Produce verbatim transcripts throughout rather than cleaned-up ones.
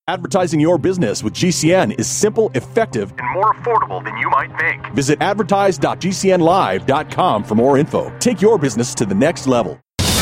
Advertising your business with G C N is simple, effective, and more affordable than you might think. Visit advertise dot g c n live dot com for more info. Take your business to the next level.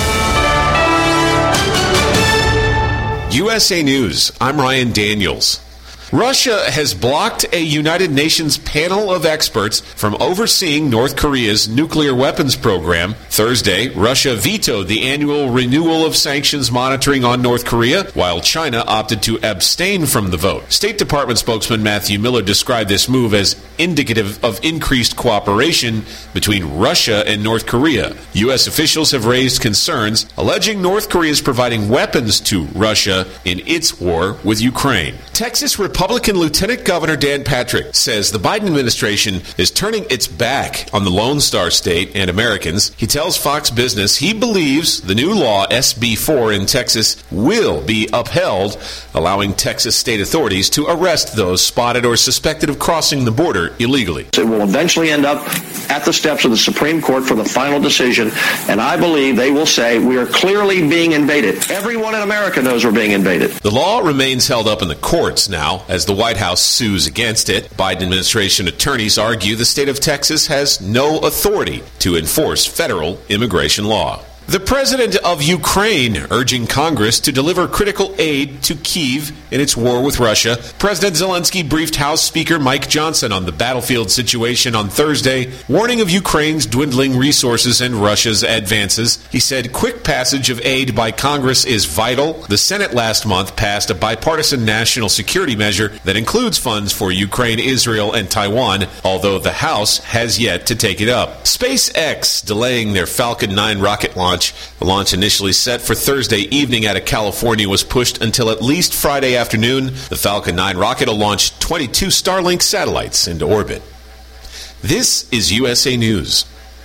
U S A News, I'm Ryan Daniels. Russia has blocked a United Nations panel of experts from overseeing North Korea's nuclear weapons program. Thursday, Russia vetoed the annual renewal of sanctions monitoring on North Korea, while China opted to abstain from the vote. State Department spokesman Matthew Miller described this move as indicative of increased cooperation between Russia and North Korea. U S officials have raised concerns, alleging North Korea is providing weapons to Russia in its war with Ukraine. Texas Republican Lieutenant Governor Dan Patrick says the Biden administration is turning its back on the Lone Star State and Americans. He tells Fox Business he believes the new law, S B four in Texas, will be upheld, allowing Texas state authorities to arrest those spotted or suspected of crossing the border illegally. It will eventually end up at the steps of the Supreme Court for the final decision, and I believe they will say we are clearly being invaded. Everyone in America knows we're being invaded. The law remains held up in the courts now as the White House sues against it. Biden administration attorneys argue the state of Texas has no authority to enforce federal immigration law. The president of Ukraine urging Congress to deliver critical aid to Kyiv in its war with Russia. President Zelensky briefed House Speaker Mike Johnson on the battlefield situation on Thursday, warning of Ukraine's dwindling resources and Russia's advances. He said quick passage of aid by Congress is vital. The Senate last month passed a bipartisan national security measure that includes funds for Ukraine, Israel, and Taiwan, although the House has yet to take it up. SpaceX delaying their Falcon nine rocket launch. The launch initially set for Thursday evening out of California was pushed until at least Friday afternoon. The Falcon nine rocket will launch twenty-two Starlink satellites into orbit. This is U S A News.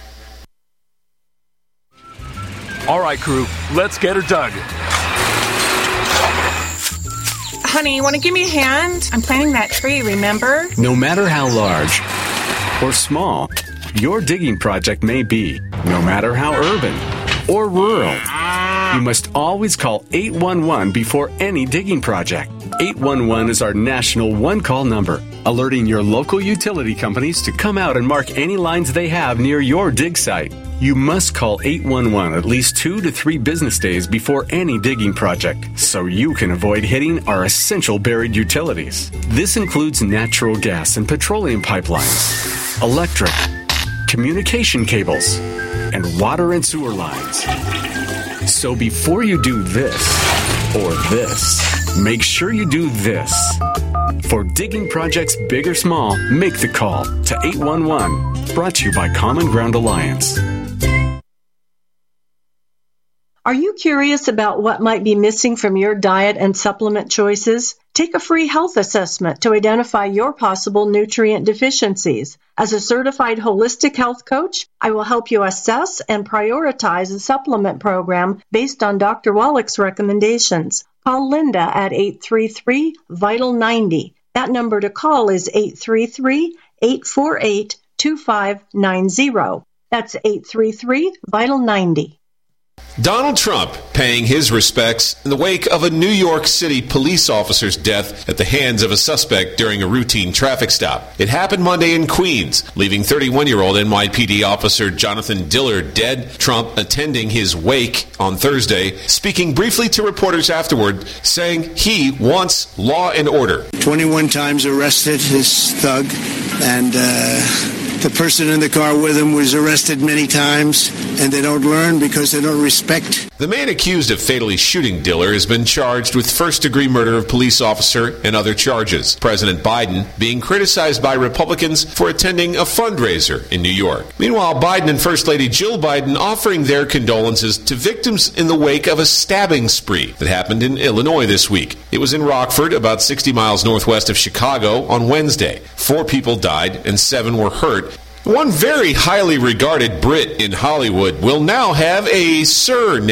All right, crew, let's get her dug. Honey, you want to give me a hand? I'm planting that tree, remember? No matter how large or small your digging project may be, no matter how urban or rural, you must always call eight one one before any digging project. eight one one is our national one-call number, alerting your local utility companies to come out and mark any lines they have near your dig site. You must call eight one one at least two to three business days before any digging project, so you can avoid hitting our essential buried utilities. This includes natural gas and petroleum pipelines, electric, communication cables, and water and sewer lines. So before you do this or this, make sure you do this. For digging projects big or small, make the call to eight one one. Brought to you by Common Ground Alliance. Are you curious about what might be missing from your diet and supplement choices? Take a free health assessment to identify your possible nutrient deficiencies. As a certified holistic health coach, I will help you assess and prioritize a supplement program based on Doctor Wallach's recommendations. Call Linda at eight three three, vital ninety. That number to call is eight three three, eight four eight, two five nine zero. That's eight three three, vital ninety. Donald Trump paying his respects in the wake of a New York City police officer's death at the hands of a suspect during a routine traffic stop. It happened Monday in Queens, leaving thirty-one-year-old N Y P D officer Jonathan Diller dead. Trump attending his wake on Thursday, speaking briefly to reporters afterward, saying he wants law and order. twenty-one times arrested, this thug, and uh... the person in the car with him was arrested many times, and they don't learn because they don't respect. The man accused of fatally shooting Diller has been charged with first-degree murder of police officer and other charges. President Biden being criticized by Republicans for attending a fundraiser in New York. Meanwhile, Biden and First Lady Jill Biden offering their condolences to victims in the wake of a stabbing spree that happened in Illinois this week. It was in Rockford, about sixty miles northwest of Chicago, on Wednesday. Four people died and seven were hurt. One very highly regarded Brit in Hollywood will now have a surname.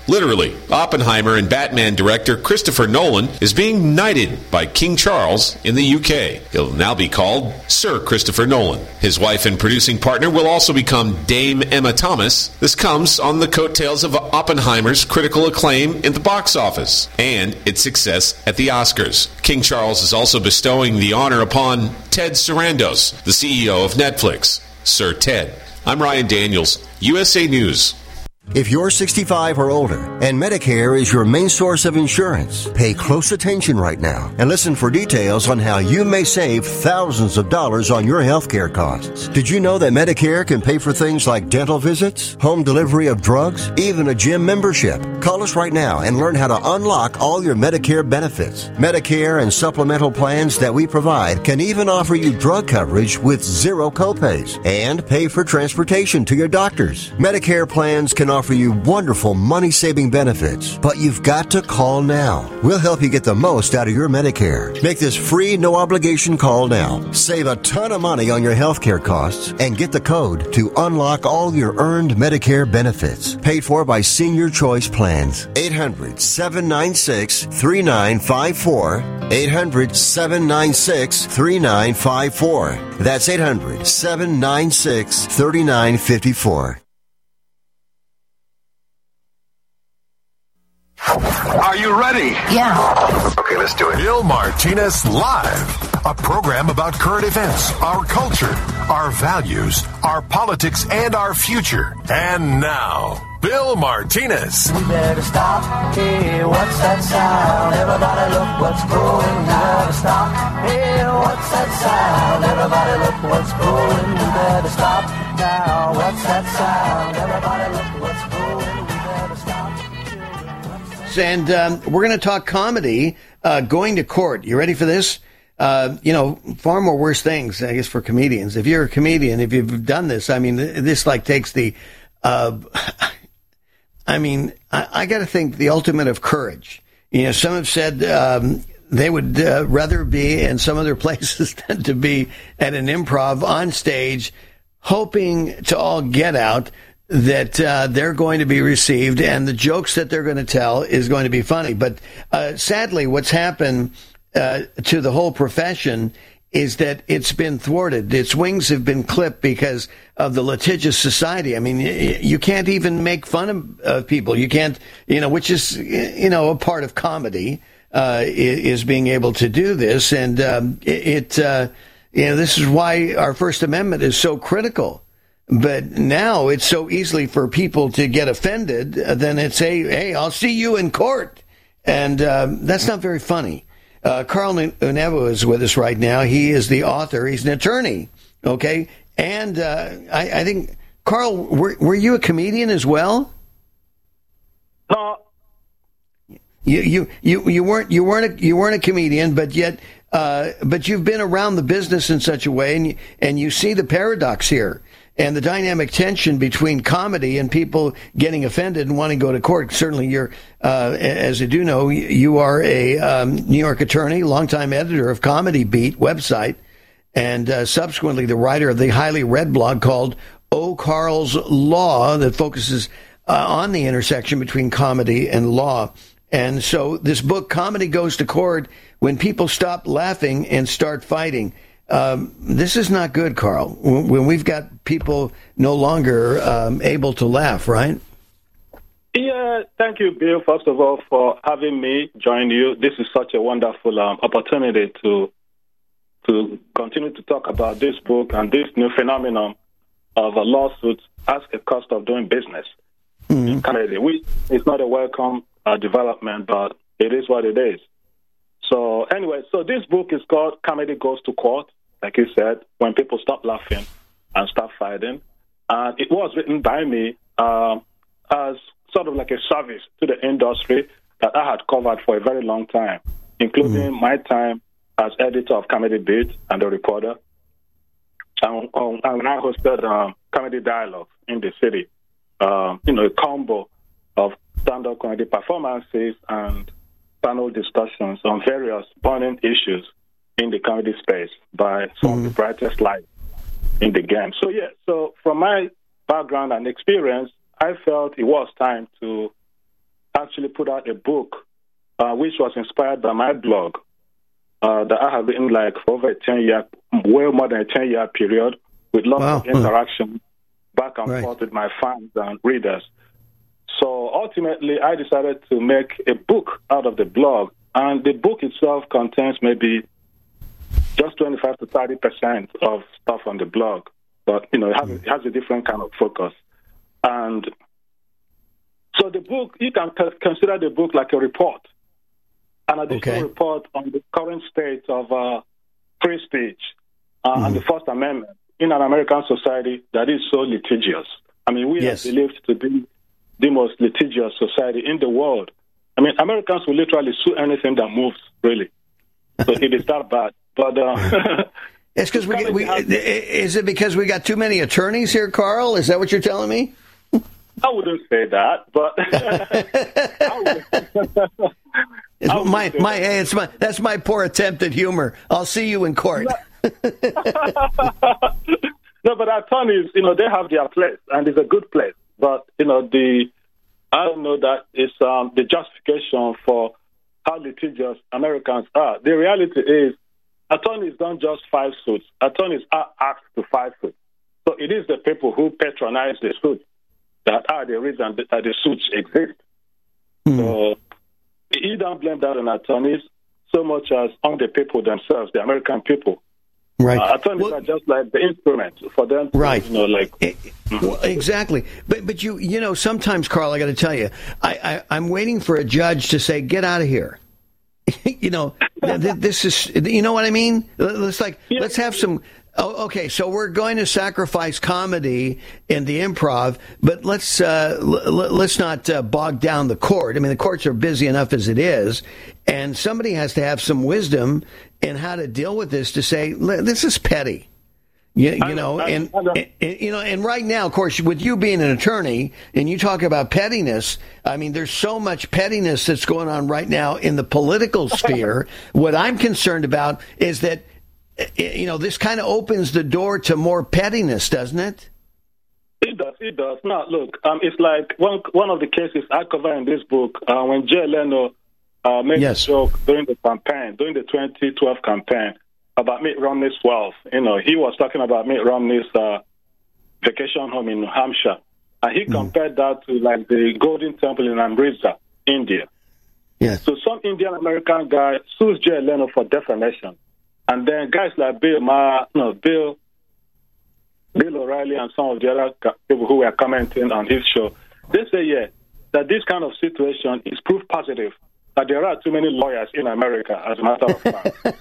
Literally, Oppenheimer and Batman director Christopher Nolan is being knighted by King Charles in the U K. He'll now be called Sir Christopher Nolan. His wife and producing partner will also become Dame Emma Thomas. This comes on the coattails of Oppenheimer's critical acclaim in the box office and its success at the Oscars. King Charles is also bestowing the honor upon Ted Sarandos, the C E O of Netflix. Sir Ted. I'm Ryan Daniels, U S A News. If you're sixty-five or older and Medicare is your main source of insurance, pay close attention right now and listen for details on how you may save thousands of dollars on your health care costs. Did you know that Medicare can pay for things like dental visits, home delivery of drugs, even a gym membership? Call us right now and learn how to unlock all your Medicare benefits. Medicare and supplemental plans that we provide can even offer you drug coverage with zero copays and pay for transportation to your doctors. Medicare plans can offer you wonderful money-saving benefits, but you've got to call now. We'll help you get the most out of your Medicare. Make this free, no-obligation call now. Save a ton of money on your health care costs and get the code to unlock all your earned Medicare benefits. Paid for by Senior Choice Plans. eight hundred, seven nine six, three nine five four. eight hundred, seven nine six, three nine five four. That's eight hundred, seven nine six, three nine five four. Are you ready? Yeah. Okay, let's do it. Bill Martinez Live, a program about current events, our culture, our values, our politics, and our future. And now, Bill Martinez. We better stop. Hey, what's that sound? Everybody look what's going. We better stop. Hey, what's that sound? Everybody look what's going. We better stop now. What's that sound? Everybody look what's going. We better stop. And um, we're going to talk comedy, uh, going to court. You ready for this? Uh, you know, far more worse things, I guess, for comedians. If you're a comedian, if you've done this, I mean, this like takes the, uh, I mean, I, I got to think the ultimate of courage. You know, some have said um, they would uh, rather be in some other places than to be at an improv on stage, hoping to all get out that uh, they're going to be received and the jokes that they're going to tell is going to be funny. But uh, sadly, what's happened uh, to the whole profession is that it's been thwarted. Its wings have been clipped because of the litigious society. I mean, you can't even make fun of uh, people. You can't, you know, which is, you know, a part of comedy uh, is being able to do this. And um, it, uh, you know, this is why our First Amendment is so critical. But now it's so easily for people to get offended, uh, then it's, hey, hey, I'll see you in court. And uh, that's not very funny. Uh, Carl Unevo is with us right now. He is the author. He's an attorney, okay? And uh, I, I think, Carl, were, were you a comedian as well? No. You you you, you weren't you weren't a, you weren't a comedian, but yet uh, but you've been around the business in such a way, and you, and you see the paradox here. And the dynamic tension between comedy and people getting offended and wanting to go to court. Certainly, you're, uh, as I do know, you are a um, New York attorney, longtime editor of Comedy Beat website, and uh, subsequently the writer of the highly read blog called Oh, Carl's Law that focuses uh, on the intersection between comedy and law. And so this book, Comedy Goes to Court, when people stop laughing and start fighting. Um, this is not good, Carl, when we've got people no longer um, able to laugh, right? Yeah, thank you, Bill, first of all, for having me join you. This is such a wonderful um, opportunity to to continue to talk about this book and this new phenomenon of a lawsuit as a cost of doing business. Mm-hmm. Canada, we, it's not a welcome uh, development, but it is what it is. So anyway, so this book is called Comedy Goes to Court, like you said, when people stop laughing and start fighting. And it was written by me uh, as sort of like a service to the industry that I had covered for a very long time, including mm. my time as editor of Comedy Beat and The Reporter. And, um, and I hosted um, Comedy Dialogue in the city, um, you know, a combo of stand-up comedy performances and panel discussions on various burning issues in the comedy space by some mm. of the brightest lights in the game. So, yeah, so from my background and experience, I felt it was time to actually put out a book uh, which was inspired by my blog uh, that I have written like for over a ten-year, well more than a ten-year period with lots wow. of interaction back and right. forth with my fans and readers. So ultimately, I decided to make a book out of the blog, and the book itself contains maybe just twenty-five to thirty percent of stuff on the blog, but you know it has, mm. it has a different kind of focus. And so the book, you can c- consider the book like a report, an additional okay. report on the current state of uh, free speech uh, mm. and the First Amendment in an American society that is so litigious. I mean, we yes. are believed to be the most litigious society in the world. I mean, Americans will literally sue anything that moves, really. So it is that bad. But uh, it's because we, we is it because we got too many attorneys here, Carl? Is that what you're telling me? I wouldn't say that, but it's my my hey, it's my that's my poor attempt at humor. I'll see you in court. No, but attorneys, you know, they have their place, and it's a good place. But you know, the I don't know that it's um, the justification for how litigious Americans are. The reality is, attorneys don't just file suits. Attorneys are asked to file suits. So it is the people who patronize the suits that are the reason that the suits exist. Mm. So you don't blame that on attorneys so much as on the people themselves, the American people. Right. Uh, attorneys well, are just like the instrument for them to, right. you know, like... It, well, exactly. But, but you you know, sometimes, Carl, I got to tell you, I, I, I'm waiting for a judge to say, get out of here. you know, th- this is, you know what I mean? Let's like, yeah. let's have some... Oh, okay, so we're going to sacrifice comedy in the improv, but let's uh, l- let's not uh, bog down the court. I mean, the courts are busy enough as it is, and somebody has to have some wisdom in how to deal with this to say, this is petty. You, you know, and, and you know, and right now, of course, with you being an attorney and you talk about pettiness, I mean, there's so much pettiness that's going on right now in the political sphere. What I'm concerned about is that, you know, this kind of opens the door to more pettiness, doesn't it? It does. It does. Now, look, um, it's like one one of the cases I cover in this book uh, when Jay Leno uh, made yes. a joke during the campaign, during the twenty twelve campaign about Mitt Romney's wealth. You know, he was talking about Mitt Romney's uh, vacation home in New Hampshire, and he mm. compared that to like the Golden Temple in Amritsar, India. Yes. So some Indian American guy sues Jay Leno for defamation. And then guys like Bill Maher, no, Bill, Bill O'Reilly and some of the other people who were commenting on his show, they say, yeah, that this kind of situation is proof positive that there are too many lawyers in America, as a matter of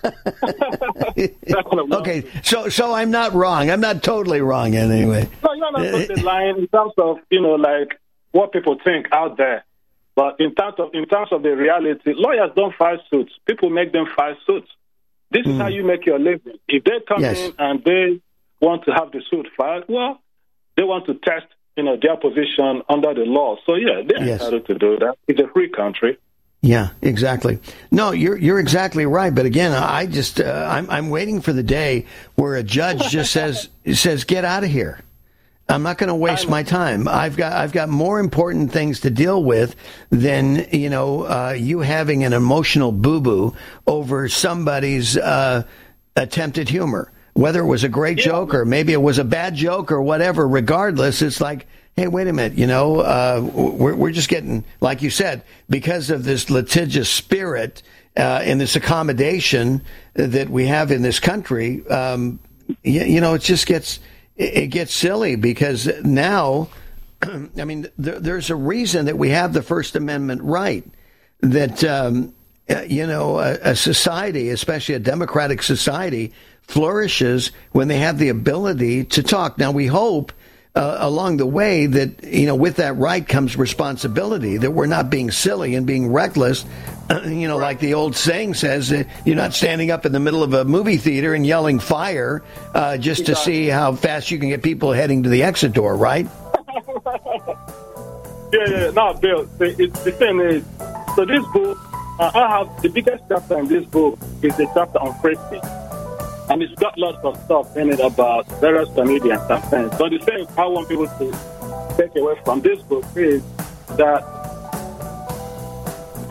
fact. Okay, so so I'm not wrong. I'm not totally wrong anyway. No, you're not totally lying in terms of, you know, like what people think out there. But in terms of in terms of the reality, lawyers don't file suits. People make them file suits. This is mm. how you make your living. If they come yes. in and they want to have the suit filed, well, they want to test, you know, their position under the law. So, yeah, they're yes. entitled to do that. It's a free country. Yeah, exactly. No, you're you're exactly right. But again, I just uh, I'm I'm waiting for the day where a judge just says says get out of here. I'm not going to waste my time. I've got I've got more important things to deal with than, you know, uh, you having an emotional boo-boo over somebody's uh, attempted humor. Whether it was a great yeah. joke or maybe it was a bad joke or whatever, regardless, it's like, hey, wait a minute, you know, uh, we're, we're just getting, like you said, because of this litigious spirit uh, and this accommodation that we have in this country, um, you, you know, it just gets... It gets silly because now, I mean, there, there's a reason that we have the First Amendment right, that, um, you know, a, a society, especially a democratic society, flourishes when they have the ability to talk. Now, we hope uh, along the way that, you know, with that right comes responsibility, that we're not being silly and being reckless. Uh, you know, like the old saying says, uh, you're not standing up in the middle of a movie theater and yelling fire uh, just to see how fast you can get people heading to the exit door, right? yeah, yeah. No, Bill, the, it's, the thing is, so this book, uh, I have the biggest chapter in this book is the chapter on free speech. And it's got lots of stuff in it about various comedians and things. So the thing I want people to take away from this book is that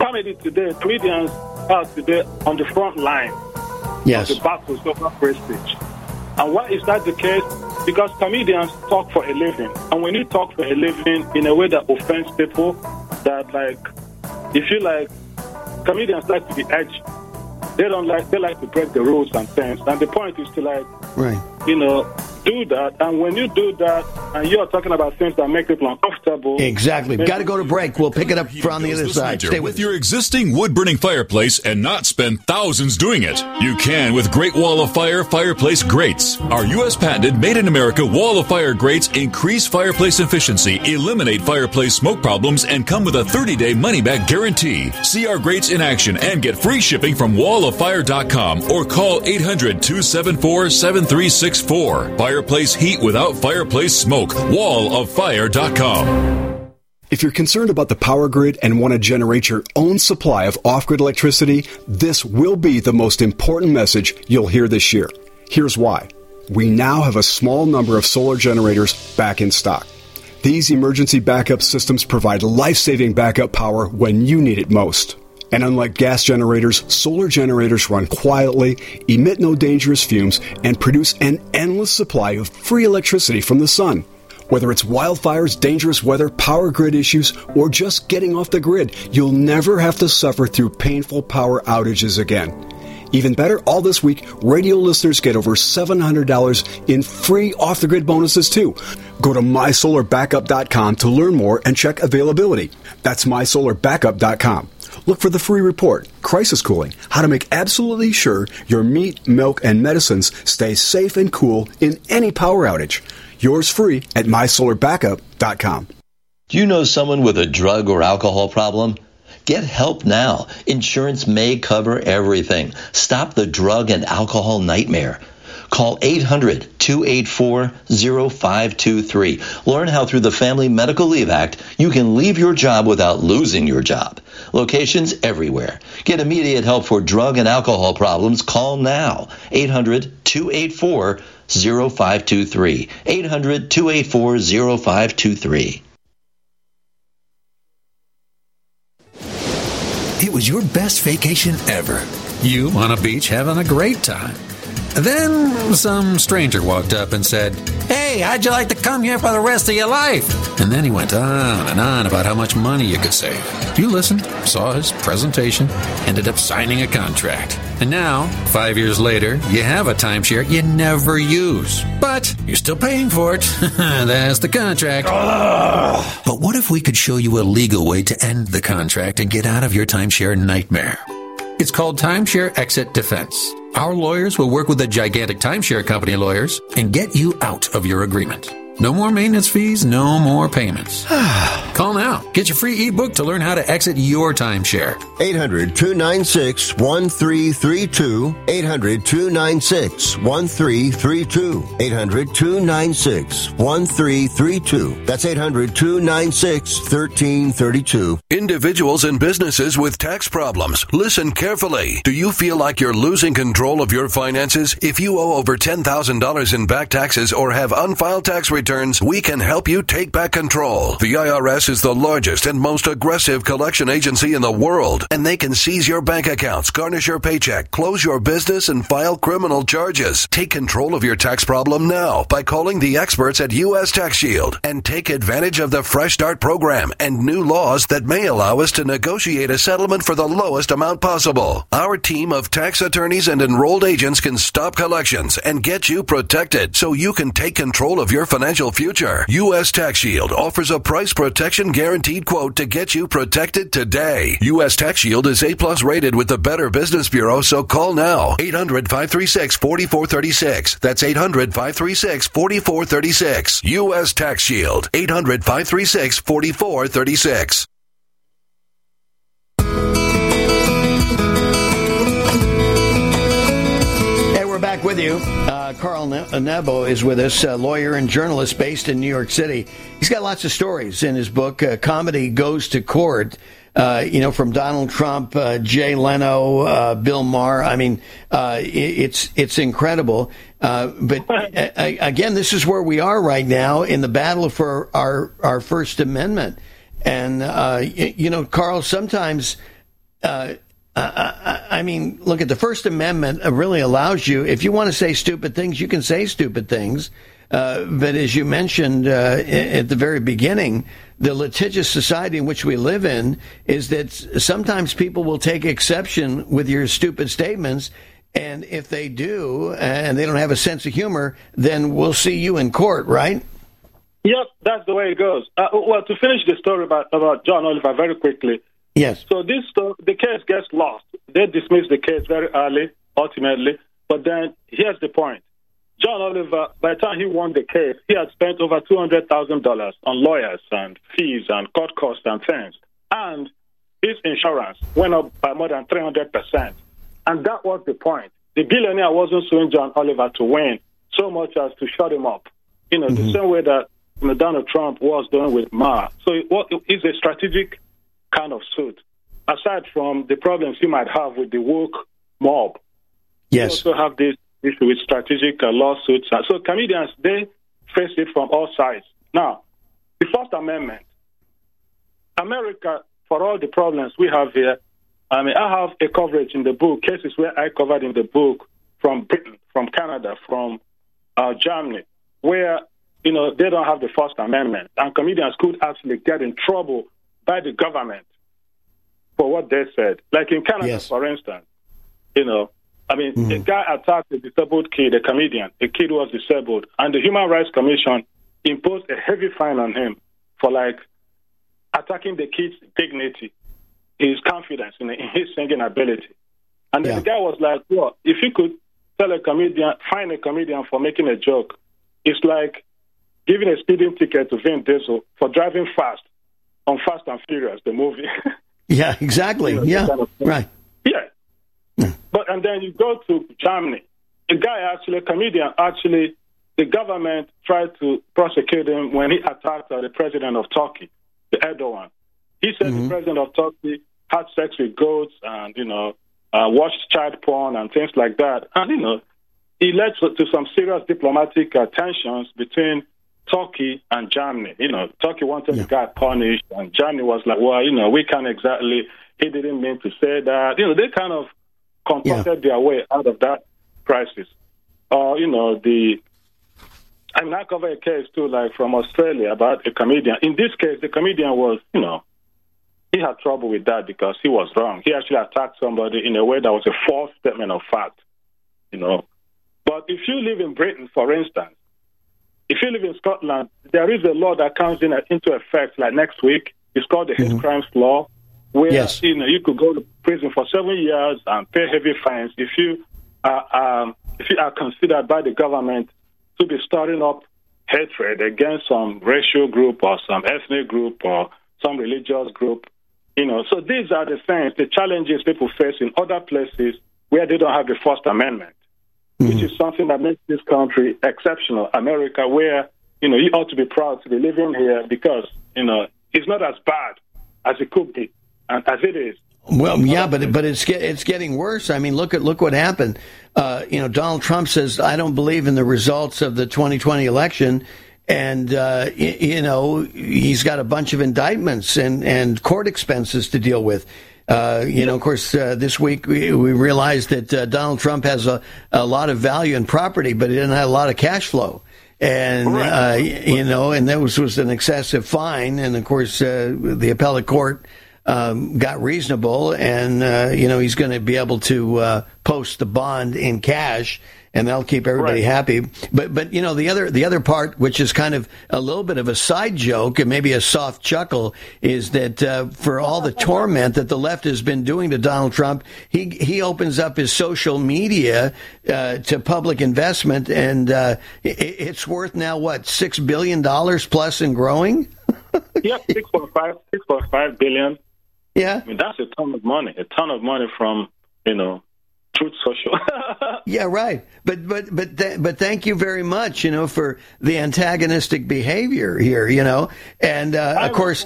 comedy today, comedians are today on the front line yes. of the battles over prestige. And why is that the case? Because comedians talk for a living. And when you talk for a living in a way that offends people, that like, if you like, comedians like to be edgy. They don't like, they like to break the rules and things. And the point is to like, right. you know, do that. And when you do that, and you're talking about things that make people uncomfortable. Exactly. Got to go to break. We'll pick it up from the other side. Stay with your existing wood-burning fireplace and not spend thousands doing it. You can with Great Wall of Fire fireplace grates. Our U S patented made-in-America Wall of Fire grates increase fireplace efficiency, eliminate fireplace smoke problems, and come with a thirty-day money-back guarantee. See our grates in action and get free shipping from wall of fire dot com or call eight hundred, two seven four, seven three six four. Fireplace heat without fireplace smoke. wall of fire dot com. If you're concerned about the power grid and want to generate your own supply of off-grid electricity, this will be the most important message you'll hear this year. Here's why. We now have a small number of solar generators back in stock. These emergency backup systems provide life-saving backup power when you need it most. And unlike gas generators, solar generators run quietly, emit no dangerous fumes, and produce an endless supply of free electricity from the sun. Whether it's wildfires, dangerous weather, power grid issues, or just getting off the grid, you'll never have to suffer through painful power outages again. Even better, all this week, radio listeners get over seven hundred dollars in free off-the-grid bonuses, too. Go to my solar backup dot com to learn more and check availability. That's my solar backup dot com. Look for the free report, Crisis Cooling, how to make absolutely sure your meat, milk, and medicines stay safe and cool in any power outage. Yours free at my solar backup dot com. Do you know someone with a drug or alcohol problem? Get help now. Insurance may cover everything. Stop the drug and alcohol nightmare. Call eight hundred, two eight four, zero five two three. Learn how through the Family Medical Leave Act, you can leave your job without losing your job. Locations everywhere. Get immediate help for drug and alcohol problems. Call now. eight hundred, two eight four, zero five two three. eight hundred, two eight four, zero five two three. It was your best vacation ever. You on a beach having a great time. Then some stranger walked up and said, "Hey, how'd you like to come here for the rest of your life?" And then he went on and on about how much money you could save. You listened, saw his presentation, ended up signing a contract. And now, five years later, you have a timeshare you never use. But you're still paying for it. That's the contract. Ugh. But what if we could show you a legal way to end the contract and get out of your timeshare nightmare? It's called Timeshare Exit Defense. Our lawyers will work with the gigantic timeshare company lawyers and get you out of your agreement. No more maintenance fees, no more payments. Call now. Get your free ebook to learn how to exit your timeshare. eight hundred, two nine six, one three three two. eight hundred, two nine six, one three three two. eight hundred, two nine six, one three three two. That's eight hundred, two nine six, one three three two. Individuals and businesses with tax problems, listen carefully. Do you feel like you're losing control of your finances? If you owe over ten thousand dollars in back taxes or have unfiled tax returns, we can help you take back control. The I R S is the largest and most aggressive collection agency in the world, and they can seize your bank accounts, garnish your paycheck, close your business, and file criminal charges. Take control of your tax problem now by calling the experts at U S Tax Shield and take advantage of the Fresh Start program and new laws that may allow us to negotiate a settlement for the lowest amount possible. Our team of tax attorneys and enrolled agents can stop collections and get you protected so you can take control of your financial future. U S Tax Shield offers a price protection guaranteed quote to get you protected today. U S Tax Shield is A plus rated with the Better Business Bureau, so call now. eight hundred, five three six, four four three six. That's eight hundred, five three six, four four three six. U S Tax Shield. eight hundred, five three six, four four three six. Back with you. Uh, Carl Nebo is with us, a lawyer and journalist based in New York City. He's got lots of stories in his book, uh, Comedy Goes to Court, uh, you know, from Donald Trump, uh, Jay Leno, uh, Bill Maher. I mean, uh, it, it's it's incredible. Uh, but uh, again, this is where we are right now in the battle for our, our First Amendment. And, uh, you know, Carl, sometimes uh, I, I mean, look at the First Amendment really allows you, if you want to say stupid things, you can say stupid things. Uh, but as you mentioned uh, at the very beginning, the litigious society in which we live in is that sometimes people will take exception with your stupid statements. And if they do, and they don't have a sense of humor, then we'll see you in court, right? Yep, that's the way it goes. Uh, well, to finish the story about, about John Oliver very quickly. Yes. So this uh, the case gets lost. They dismiss the case very early, ultimately. But then here's the point. John Oliver, by the time he won the case, he had spent over two hundred thousand dollars on lawyers and fees and court costs and things. And his insurance went up by more than three hundred percent. And that was the point. The billionaire wasn't suing John Oliver to win so much as to shut him up. You know, mm-hmm. the same way that you know, Donald Trump was doing with Maher. So it, it's a strategic kind of suit, aside from the problems he might have with the woke mob. Yes. You also have this issue with strategic uh, lawsuits. So comedians, they face it from all sides. Now, the First Amendment, America, for all the problems we have here, I mean, I have a coverage in the book, cases where I covered in the book from Britain, from Canada, from uh, Germany, where, you know, they don't have the First Amendment. And comedians could actually get in trouble by the government for what they said. Like in Canada, yes. for instance, you know, I mean, mm-hmm. a guy attacked a disabled kid, a comedian, a kid who was disabled, and the Human Rights Commission imposed a heavy fine on him for, like, attacking the kid's dignity, his confidence in, in his singing ability. And then yeah. the guy was like, well, if you could tell a comedian, fine a comedian for making a joke, it's like giving a speeding ticket to Vin Diesel for driving fast on Fast and Furious, the movie. Yeah, exactly. You know, yeah, kind of right. Yeah. Mm. But and then you go to Germany. The guy actually, a comedian, actually, the government tried to prosecute him when he attacked uh, the president of Turkey, the Erdogan. He said mm-hmm. the president of Turkey had sex with goats and, you know, uh, watched child porn and things like that. And, you know, it led to, to some serious diplomatic uh, tensions between Turkey and Germany. You know, Turkey wanted yeah. the guy punished, and Germany was like, well, you know, we can't exactly, he didn't mean to say that. You know, they kind of contorted yeah. their way out of that crisis. Or, uh, you know, the, I mean, I covered a case, too, like from Australia about a comedian. In this case, the comedian was, you know, he had trouble with that because he was wrong. He actually attacked somebody in a way that was a false statement of fact, you know. But if you live in Britain, for instance, if you live in Scotland, there is a law that comes in into effect like next week. It's called the mm-hmm. Hate Crimes Law, where yes. you know you could go to prison for seven years and pay heavy fines if you are um, if you are considered by the government to be stirring up hatred against some racial group or some ethnic group or some religious group. You know, so these are the things, the challenges people face in other places where they don't have the First Amendment, mm-hmm. which is something that makes this country exceptional. America, where, you know, you ought to be proud to be living here because, you know, it's not as bad as it could be and as it is. Well, yeah, but but it's it's getting worse. I mean, look at look what happened. Uh, you know, Donald Trump says, I don't believe in the results of the twenty twenty election. And, uh, you know, he's got a bunch of indictments and, and court expenses to deal with. Uh, you know, of course, uh, this week we, we realized that uh, Donald Trump has a, a lot of value in property, but he didn't have a lot of cash flow. And, uh, you know, and that was, was an excessive fine. And, of course, uh, the appellate court um, got reasonable. And, uh, you know, he's going to be able to uh, post the bond in cash. And that'll keep everybody right. happy. But, but you know, the other the other part, which is kind of a little bit of a side joke and maybe a soft chuckle, is that uh, for all the torment that the left has been doing to Donald Trump, he he opens up his social media uh, to public investment, and uh, it, it's worth now, what, six billion dollars plus and growing? Yep, six point five, six point five billion. Yeah. I mean, that's a ton of money, a ton of money from, you know, Truth Social. Yeah, right. But but but th- but thank you very much, you know, for the antagonistic behavior here, you know, and uh, of course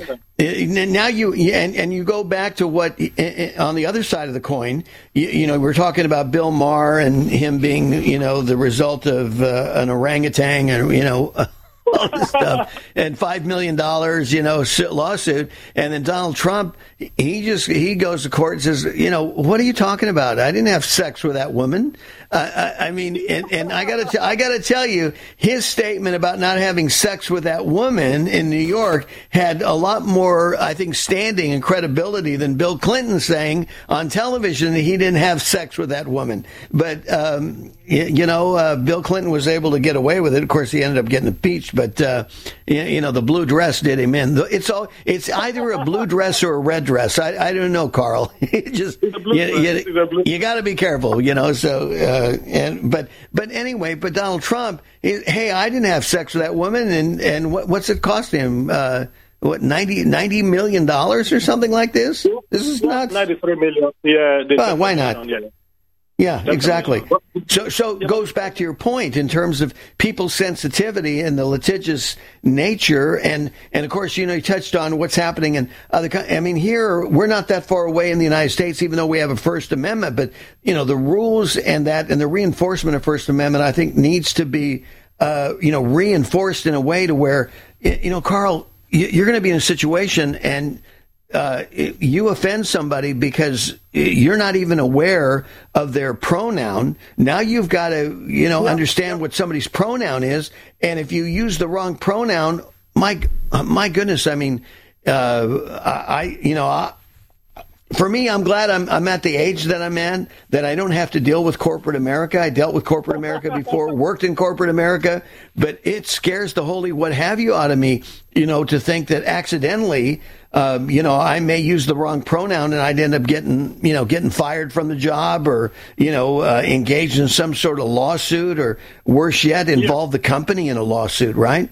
now you and and you go back to what on the other side of the coin, you, you know, we're talking about Bill Maher and him being, you know, the result of uh, an orangutan and you know all this stuff, and five million dollars, you know, lawsuit. And then Donald Trump, he just he goes to court and says, you know, what are you talking about? I didn't have sex with that woman. Uh, I, I mean, and, and I got to I got to tell you, his statement about not having sex with that woman in New York had a lot more, I think, standing and credibility than Bill Clinton saying on television that he didn't have sex with that woman. But um, you, you know, uh, Bill Clinton was able to get away with it. Of course, he ended up getting impeached. But uh, you, you know, the blue dress did him in. It's all it's either a blue dress or a red dress. I, I don't know, Carl. It just you, you, you got to be careful, you know. So uh, and but but anyway, but Donald Trump, hey, I didn't have sex with that woman, and and what, what's it cost him? Uh, what ninety, ninety million dollars or something like this? This is nuts. ninety-three million. Yeah. Uh, why not? Yeah. Yeah, exactly. So, so it goes back to your point in terms of people's sensitivity and the litigious nature, and and of course, you know, you touched on what's happening in other. I mean, here we're not that far away in the United States, even though we have a First Amendment. But you know, the rules and that and the reinforcement of First Amendment, I think, needs to be, uh, you know, reinforced in a way to where, you know, Carl, you're going to be in a situation and. Uh, you offend somebody because you're not even aware of their pronoun. Now you've got to, you know, understand what somebody's pronoun is. And if you use the wrong pronoun, my, my goodness, I mean, uh, I, you know, I, for me, I'm glad I'm, I'm at the age that I'm in, that I don't have to deal with corporate America. I dealt with corporate America before, worked in corporate America, but it scares the holy what have you out of me, you know, to think that accidentally, um, you know, I may use the wrong pronoun and I'd end up getting, you know, getting fired from the job or, you know, uh, engaged in some sort of lawsuit or worse yet, involve yeah. the company in a lawsuit, right?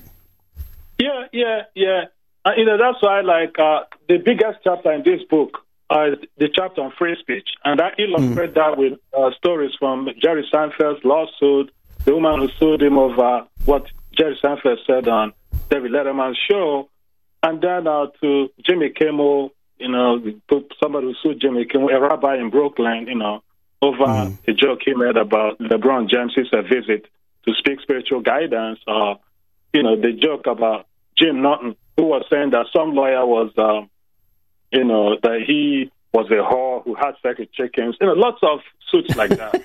Yeah, yeah, yeah. Uh, you know, that's why, like, uh, the biggest chapter in this book, Uh, the chapter on free speech, and I illustrate mm. that with uh, stories from Jerry Seinfeld's lawsuit, the woman who sued him over what Jerry Seinfeld said on David Letterman's show, and then uh, to Jimmy Kimmel, you know, somebody who sued Jimmy Kimmel, a rabbi in Brooklyn, you know, over mm. a joke he made about LeBron James' visit to speak spiritual guidance, or, you know, the joke about Jim Norton, who was saying that some lawyer was... Um, You know, that he was a whore who had sex with chickens. You know, lots of suits like that.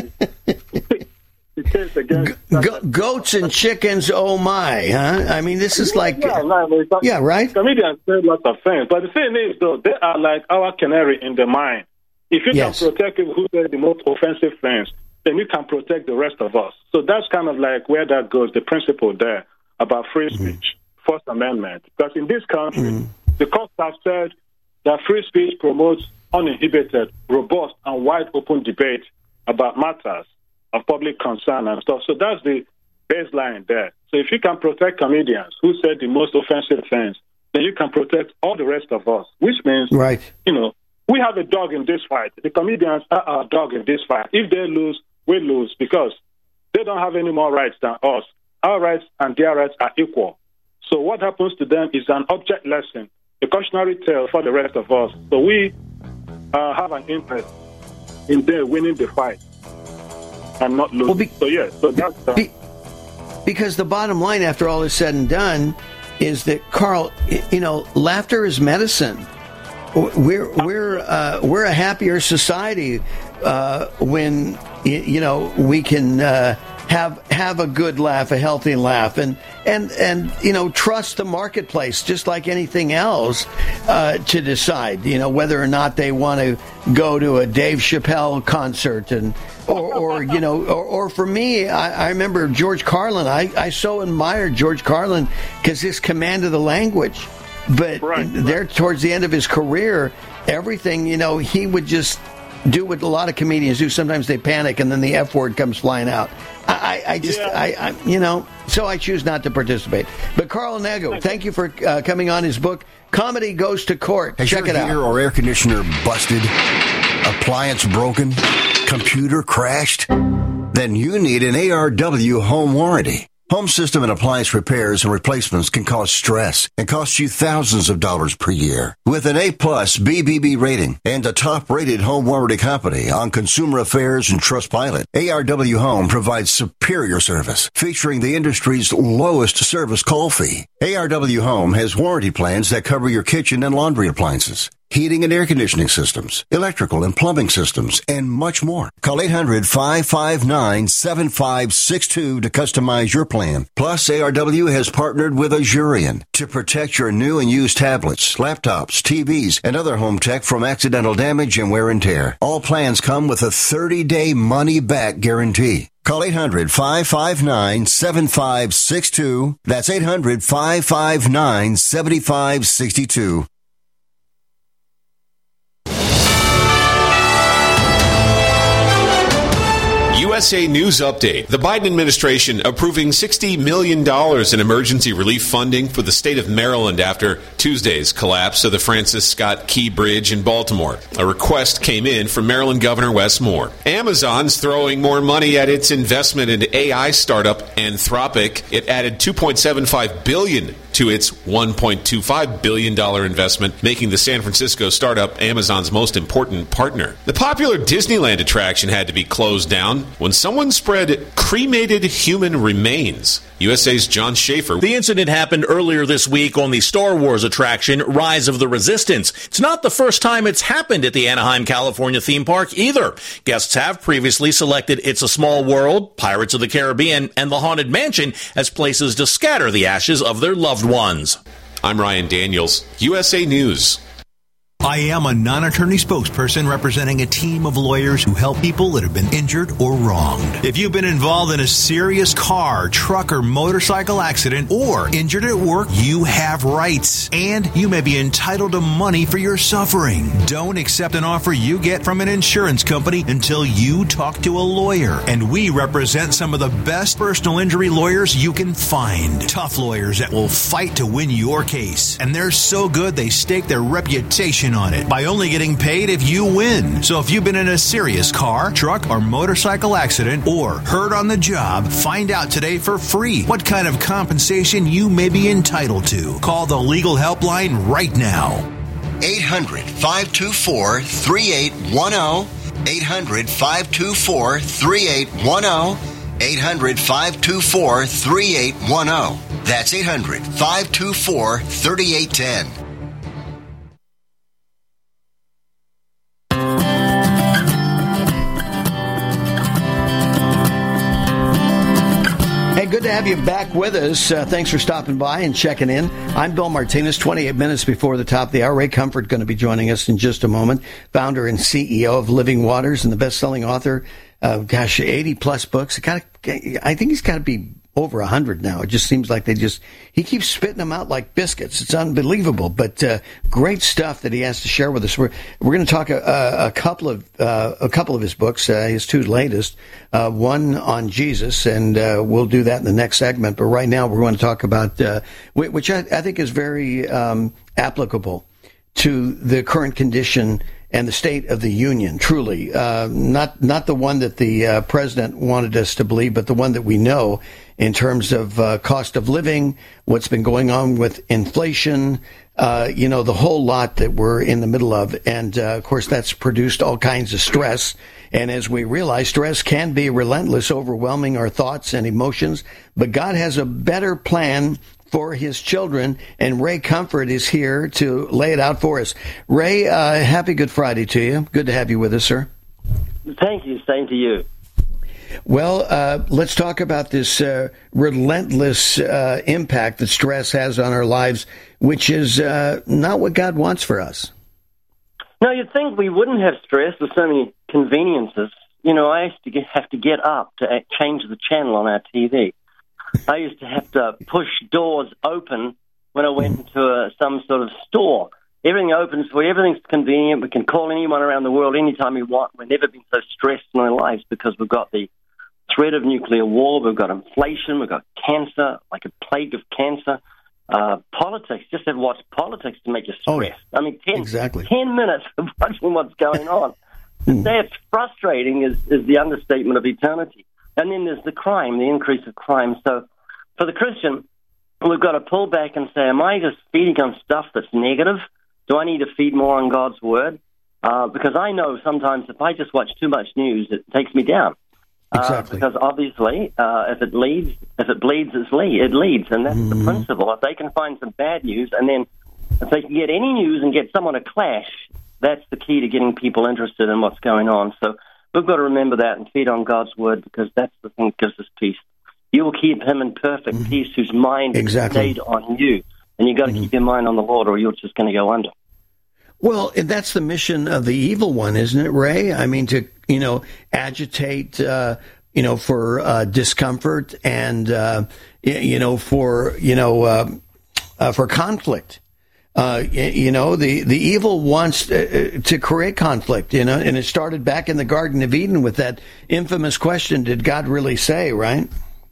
Go- go- goats and chickens, oh my, huh? I mean, this is yeah, like... Yeah, like, yeah, right? Comedians say lots of things. But the thing is, though, they are like our canary in the mine. If you yes. can protect people who say the most offensive things, then you can protect the rest of us. So that's kind of like where that goes, the principle there about free speech, mm-hmm. First Amendment. Because in this country, mm-hmm. the courts have said that free speech promotes uninhibited, robust, and wide-open debate about matters of public concern and stuff. So that's the baseline there. So if you can protect comedians who said the most offensive things, then you can protect all the rest of us, which means, right. you know, we have a dog in this fight. The comedians are our dog in this fight. If they lose, we lose because they don't have any more rights than us. Our rights and their rights are equal. So what happens to them is an object lesson, a cautionary tale for the rest of us. So we uh, have an interest in them winning the fight and not losing. Well, be, so, yeah, so that's... Uh, be, because the bottom line, after all is said and done, is that, Carl, you know, laughter is medicine. We're we're uh, we're a happier society uh, when, you know, we can uh, have have a good laugh, a healthy laugh, and and and you know, trust the marketplace just like anything else uh, to decide, you know, whether or not they want to go to a Dave Chappelle concert and or, or you know or, or for me, I, I remember George Carlin. I, I so admired George Carlin because his command of the language. But right, there, right. towards the end of his career, everything, you know, he would just do what a lot of comedians do. Sometimes they panic and then the F word comes flying out. I, I just, yeah. I, I, you know, so I choose not to participate. But Carl Oneggo, thank you for uh, coming on his book, Comedy Goes to Court. Has Check your it out. heater or air conditioner busted? Appliance broken? Computer crashed? Then you need an A R W home warranty. Home system and appliance repairs and replacements can cause stress and cost you thousands of dollars per year. With an A-plus B B B rating and a top-rated home warranty company on Consumer Affairs and Trustpilot, A R W Home provides superior service, featuring the industry's lowest service call fee. A R W Home has warranty plans that cover your kitchen and laundry appliances, heating and air conditioning systems, electrical and plumbing systems, and much more. Call eight hundred, five five nine, seven five six two to customize your plan. Plus, A R W has partnered with Azurion to protect your new and used tablets, laptops, T Vs, and other home tech from accidental damage and wear and tear. All plans come with a thirty-day money-back guarantee. Call eight hundred, five five nine, seven five six two. That's eight hundred, five five nine, seven five six two. U S A News Update. The Biden administration approving sixty million dollars in emergency relief funding for the state of Maryland after Tuesday's collapse of the Francis Scott Key Bridge in Baltimore. A request came in from Maryland Governor Wes Moore. Amazon's throwing more money at its investment in A I startup Anthropic. It added two point seven five billion dollars to its one point two five billion dollars investment, making the San Francisco startup Amazon's most important partner. The popular Disneyland attraction had to be closed down when someone spread cremated human remains. U S A's John Schaefer. The incident happened earlier this week on the Star Wars attraction, Rise of the Resistance. It's not the first time it's happened at the Anaheim, California theme park either. Guests have previously selected It's a Small World, Pirates of the Caribbean, and the Haunted Mansion as places to scatter the ashes of their loved ones. I'm Ryan Daniels, U S A News. I am a non-attorney spokesperson representing a team of lawyers who help people that have been injured or wronged. If you've been involved in a serious car, truck, or motorcycle accident or injured at work, you have rights, and you may be entitled to money for your suffering. Don't accept an offer you get from an insurance company until you talk to a lawyer. And we represent some of the best personal injury lawyers you can find. Tough lawyers that will fight to win your case. And they're so good they stake their reputation on it by only getting paid if you win. So if you've been in a serious car, truck, or motorcycle accident or hurt on the job, find out today for free what kind of compensation you may be entitled to. Call the legal helpline right now. eight hundred, five two four, three eight one zero. eight hundred, five two four, three eight one zero. eight hundred, five two four, three eight one zero. That's eight hundred, five two four, three eight one zero. Hey, good to have you back with us. Uh, thanks for stopping by and checking in. I'm Bill Martinez, twenty-eight minutes before the top of the hour. Ray Comfort going to be joining us in just a moment. Founder and C E O of Living Waters and the best-selling author of, gosh, eighty-plus books. Gotta, I think he's got to be over one hundred now. It just seems like they just, he keeps spitting them out like biscuits. It's unbelievable, but uh, great stuff that he has to share with us. We're, we're going to talk a, a couple of uh, a couple of his books, uh, his two latest, uh, one on Jesus, and uh, we'll do that in the next segment. But right now we're going to talk about, uh, which I, I think is very um, applicable to the current condition and the State of the Union, truly. Uh, not not the one that the uh, president wanted us to believe, but the one that we know in terms of uh, cost of living, what's been going on with inflation, uh, you know, the whole lot that we're in the middle of. And, uh, of course, that's produced all kinds of stress. And as we realize, stress can be relentless, overwhelming our thoughts and emotions. But God has a better plan for his children, and Ray Comfort is here to lay it out for us. Ray, uh, happy Good Friday to you. Good to have you with us, sir. Thank you. Same to you. Well, uh, let's talk about this uh, relentless uh, impact that stress has on our lives, which is uh, not what God wants for us. No, you'd think we wouldn't have stress with so many conveniences. You know, I used to get, have to get up to change the channel on our T V. I used to have to push doors open when I went into a, some sort of store. Everything opens for you. Everything's convenient. We can call anyone around the world anytime we want. We've never been so stressed in our lives because we've got the threat of nuclear war. We've got inflation. We've got cancer, like a plague of cancer. Uh, politics. Just have watched politics to make you stressed. Oh, I mean, ten, exactly. ten minutes of watching what's going on. To say it's frustrating is, is the understatement of eternity. And then there's the crime, the increase of crime. So for the Christian, we've got to pull back and say, am I just feeding on stuff that's negative? Do I need to feed more on God's word? Uh, because I know sometimes if I just watch too much news, it takes me down. Exactly. Uh, because obviously, uh, if it leads, if it bleeds, it's lead, it leads, and that's mm-hmm. the principle. If they can find some bad news, and then if they can get any news and get someone to clash, that's the key to getting people interested in what's going on. So we've got to remember that and feed on God's word, because that's the thing that gives us peace. You will keep him in perfect mm-hmm. peace whose mind exactly. is stayed on you, and you've got to mm-hmm. keep your mind on the Lord, or you're just going to go under. Well, that's the mission of the evil one, isn't it, Ray? I mean, to, you know, agitate, uh, you know, for uh, discomfort and, uh, you know, for, you know, uh, uh, for conflict. Uh, you know, the, the evil wants to, to create conflict, you know, and it started back in the Garden of Eden with that infamous question, did God really say, right?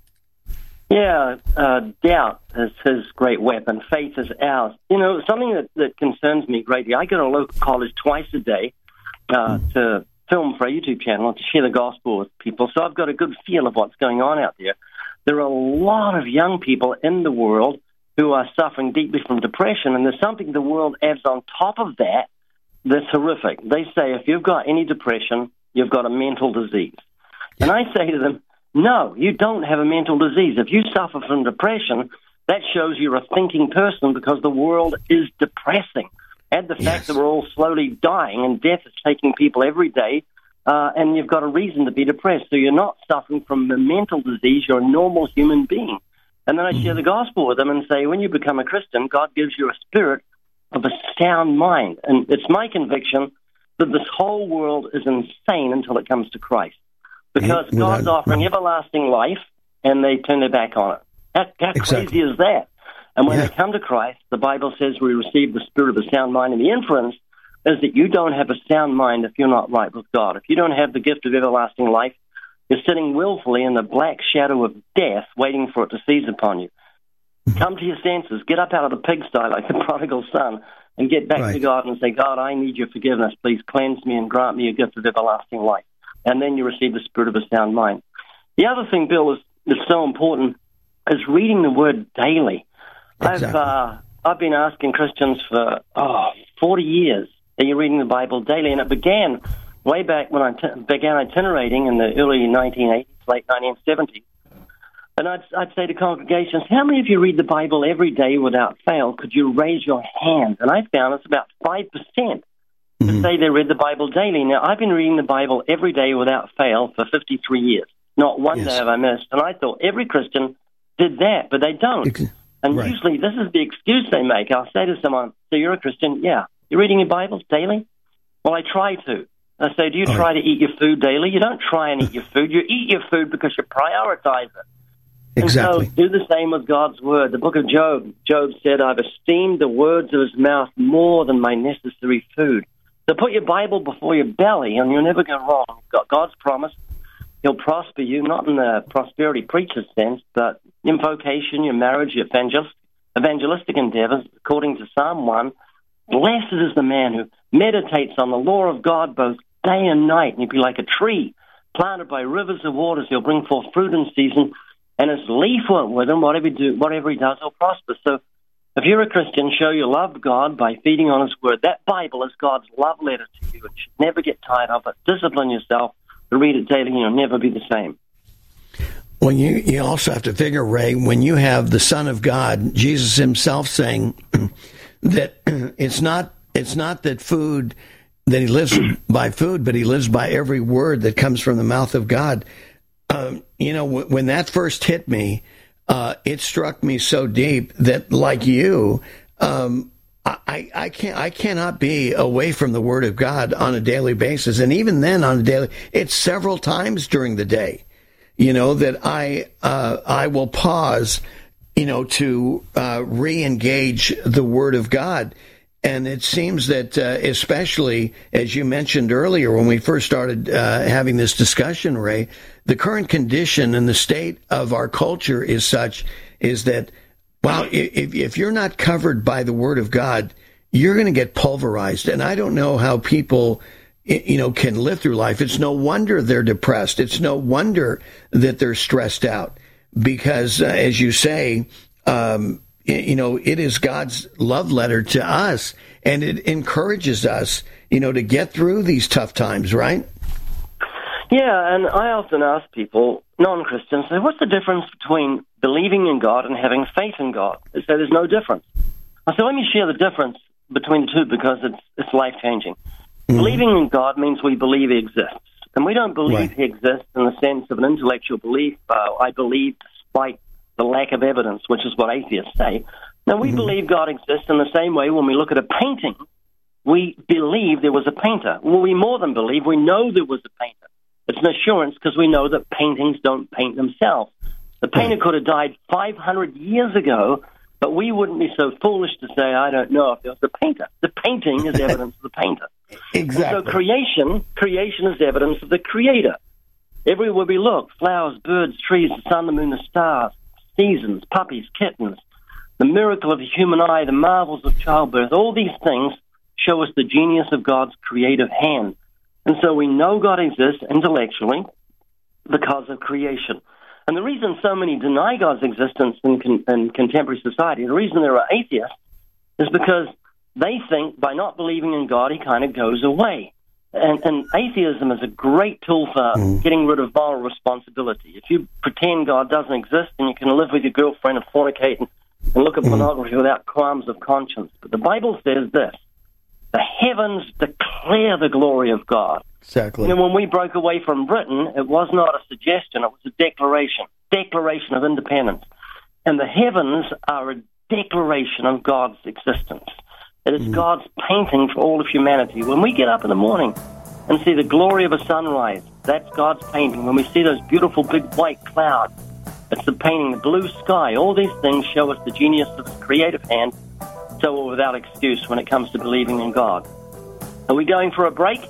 Yeah, uh, doubt is his great weapon. Faith is ours. You know, something that, that concerns me greatly, I go to a local college twice a day uh, mm. to film for a YouTube channel to share the gospel with people, so I've got a good feel of what's going on out there. There are a lot of young people in the world who are suffering deeply from depression, and there's something the world adds on top of that that's horrific. They say if you've got any depression, you've got a mental disease. And I say to them, no, you don't have a mental disease. If you suffer from depression, that shows you're a thinking person, because the world is depressing. Add the fact yes. that we're all slowly dying and death is taking people every day, uh, and you've got a reason to be depressed. So you're not suffering from a mental disease, you're a normal human being. And then I mm-hmm. share the gospel with them and say, when you become a Christian, God gives you a spirit of a sound mind. And it's my conviction that this whole world is insane until it comes to Christ. Because yeah, God's that, offering everlasting life, and they turn their back on it. How, how exactly. crazy is that? And when yeah. they come to Christ, the Bible says we receive the spirit of a sound mind. And the inference is that you don't have a sound mind if you're not right with God. If you don't have the gift of everlasting life, you're sitting willfully in the black shadow of death, waiting for it to seize upon you. Come to your senses. Get up out of the pigsty like the prodigal son, and get back right. to God and say, God, I need your forgiveness. Please cleanse me and grant me a gift of everlasting life. And then you receive the spirit of a sound mind. The other thing, Bill, is, is so important, is reading the Word daily. Exactly. I've uh, I've been asking Christians for oh, forty years, are you reading the Bible daily? And it began way back when I t- began itinerating in the early nineteen eighties, late nineteen seventies. And I'd, I'd say to congregations, how many of you read the Bible every day without fail? Could you raise your hand? And I found it's about five percent. To mm-hmm. say they read the Bible daily. Now, I've been reading the Bible every day without fail for fifty-three years. Not one yes. day have I missed. And I thought every Christian did that, but they don't. And right. usually this is the excuse they make. I'll say to someone, so you're a Christian? Yeah. You're reading your Bibles daily? Well, I try to. I say, do you oh. try to eat your food daily? You don't try and eat your food. You eat your food because you prioritize it. Exactly. And so do the same with God's Word. The book of Job, Job said, I've esteemed the words of his mouth more than my necessary food. So put your Bible before your belly, and you'll never go wrong. You've got God's promise. He'll prosper you, not in the prosperity preacher's sense, but in vocation, your marriage, your evangel- evangelistic endeavors, according to Psalm one. Blessed is the man who meditates on the law of God both day and night, and he'll be like a tree planted by rivers of waters. He'll bring forth fruit in season, and his leaf won't wither. Whatever he, do, whatever he does, he'll prosper. So if you're a Christian, show you love God by feeding on his word. That Bible is God's love letter to you. You should never get tired of it. Discipline yourself to read it daily, and you'll never be the same. Well, you, you also have to figure, Ray, when you have the Son of God, Jesus himself saying that it's not it's not that food, that he lives by food, but he lives by every word that comes from the mouth of God. Um, you know, w- when that first hit me, Uh, it struck me so deep that, like you, um, I, I can't, I cannot be away from the Word of God on a daily basis, and even then, on a daily, it's several times during the day, you know, that I, uh, I will pause, you know, to uh, re-engage the Word of God. And it seems that, uh, especially as you mentioned earlier, when we first started uh, having this discussion, Ray, the current condition and the state of our culture is such is that, wow, if, if you're not covered by the Word of God, you're going to get pulverized. And I don't know how people, you know, can live through life. It's no wonder they're depressed. It's no wonder that they're stressed out. because, uh, as you say, um, you know, it is God's love letter to us, and it encourages us, you know, to get through these tough times, right? Yeah, and I often ask people, non-Christians, say, what's the difference between believing in God and having faith in God? They say there's no difference. I said, let me share the difference between the two because it's, it's life-changing. Mm-hmm. Believing in God means we believe He exists. And we don't believe right. He exists in the sense of an intellectual belief. Uh, I believe despite the lack of evidence, which is what atheists say. Now, we mm-hmm. believe God exists in the same way when we look at a painting. We believe there was a painter. Well, we more than believe. We know there was a painter. It's an assurance because we know that paintings don't paint themselves. The painter could have died five hundred years ago, but we wouldn't be so foolish to say, I don't know if there was a painter. The painting is evidence of the painter. Exactly. And so creation, creation is evidence of the Creator. Everywhere we look, flowers, birds, trees, the sun, the moon, the stars, seasons, puppies, kittens, the miracle of the human eye, the marvels of childbirth, all these things show us the genius of God's creative hand. And so we know God exists intellectually because of creation. And the reason so many deny God's existence in, con- in contemporary society, the reason there are atheists, is because they think by not believing in God, He kind of goes away. And, and atheism is a great tool for mm. getting rid of moral responsibility. If you pretend God doesn't exist, then you can live with your girlfriend and fornicate and, and look at mm. pornography without qualms of conscience. But the Bible says this: the heavens declare the glory of God. Exactly. You know, when we broke away from Britain, it was not a suggestion, it was a declaration, declaration of independence. And the heavens are a declaration of God's existence. It is mm. God's painting for all of humanity. When we get up in the morning and see the glory of a sunrise, that's God's painting. When we see those beautiful big white clouds, it's the painting, the blue sky. All these things show us the genius of His creative hand, so we're without excuse when it comes to believing in God. Are we going for a break?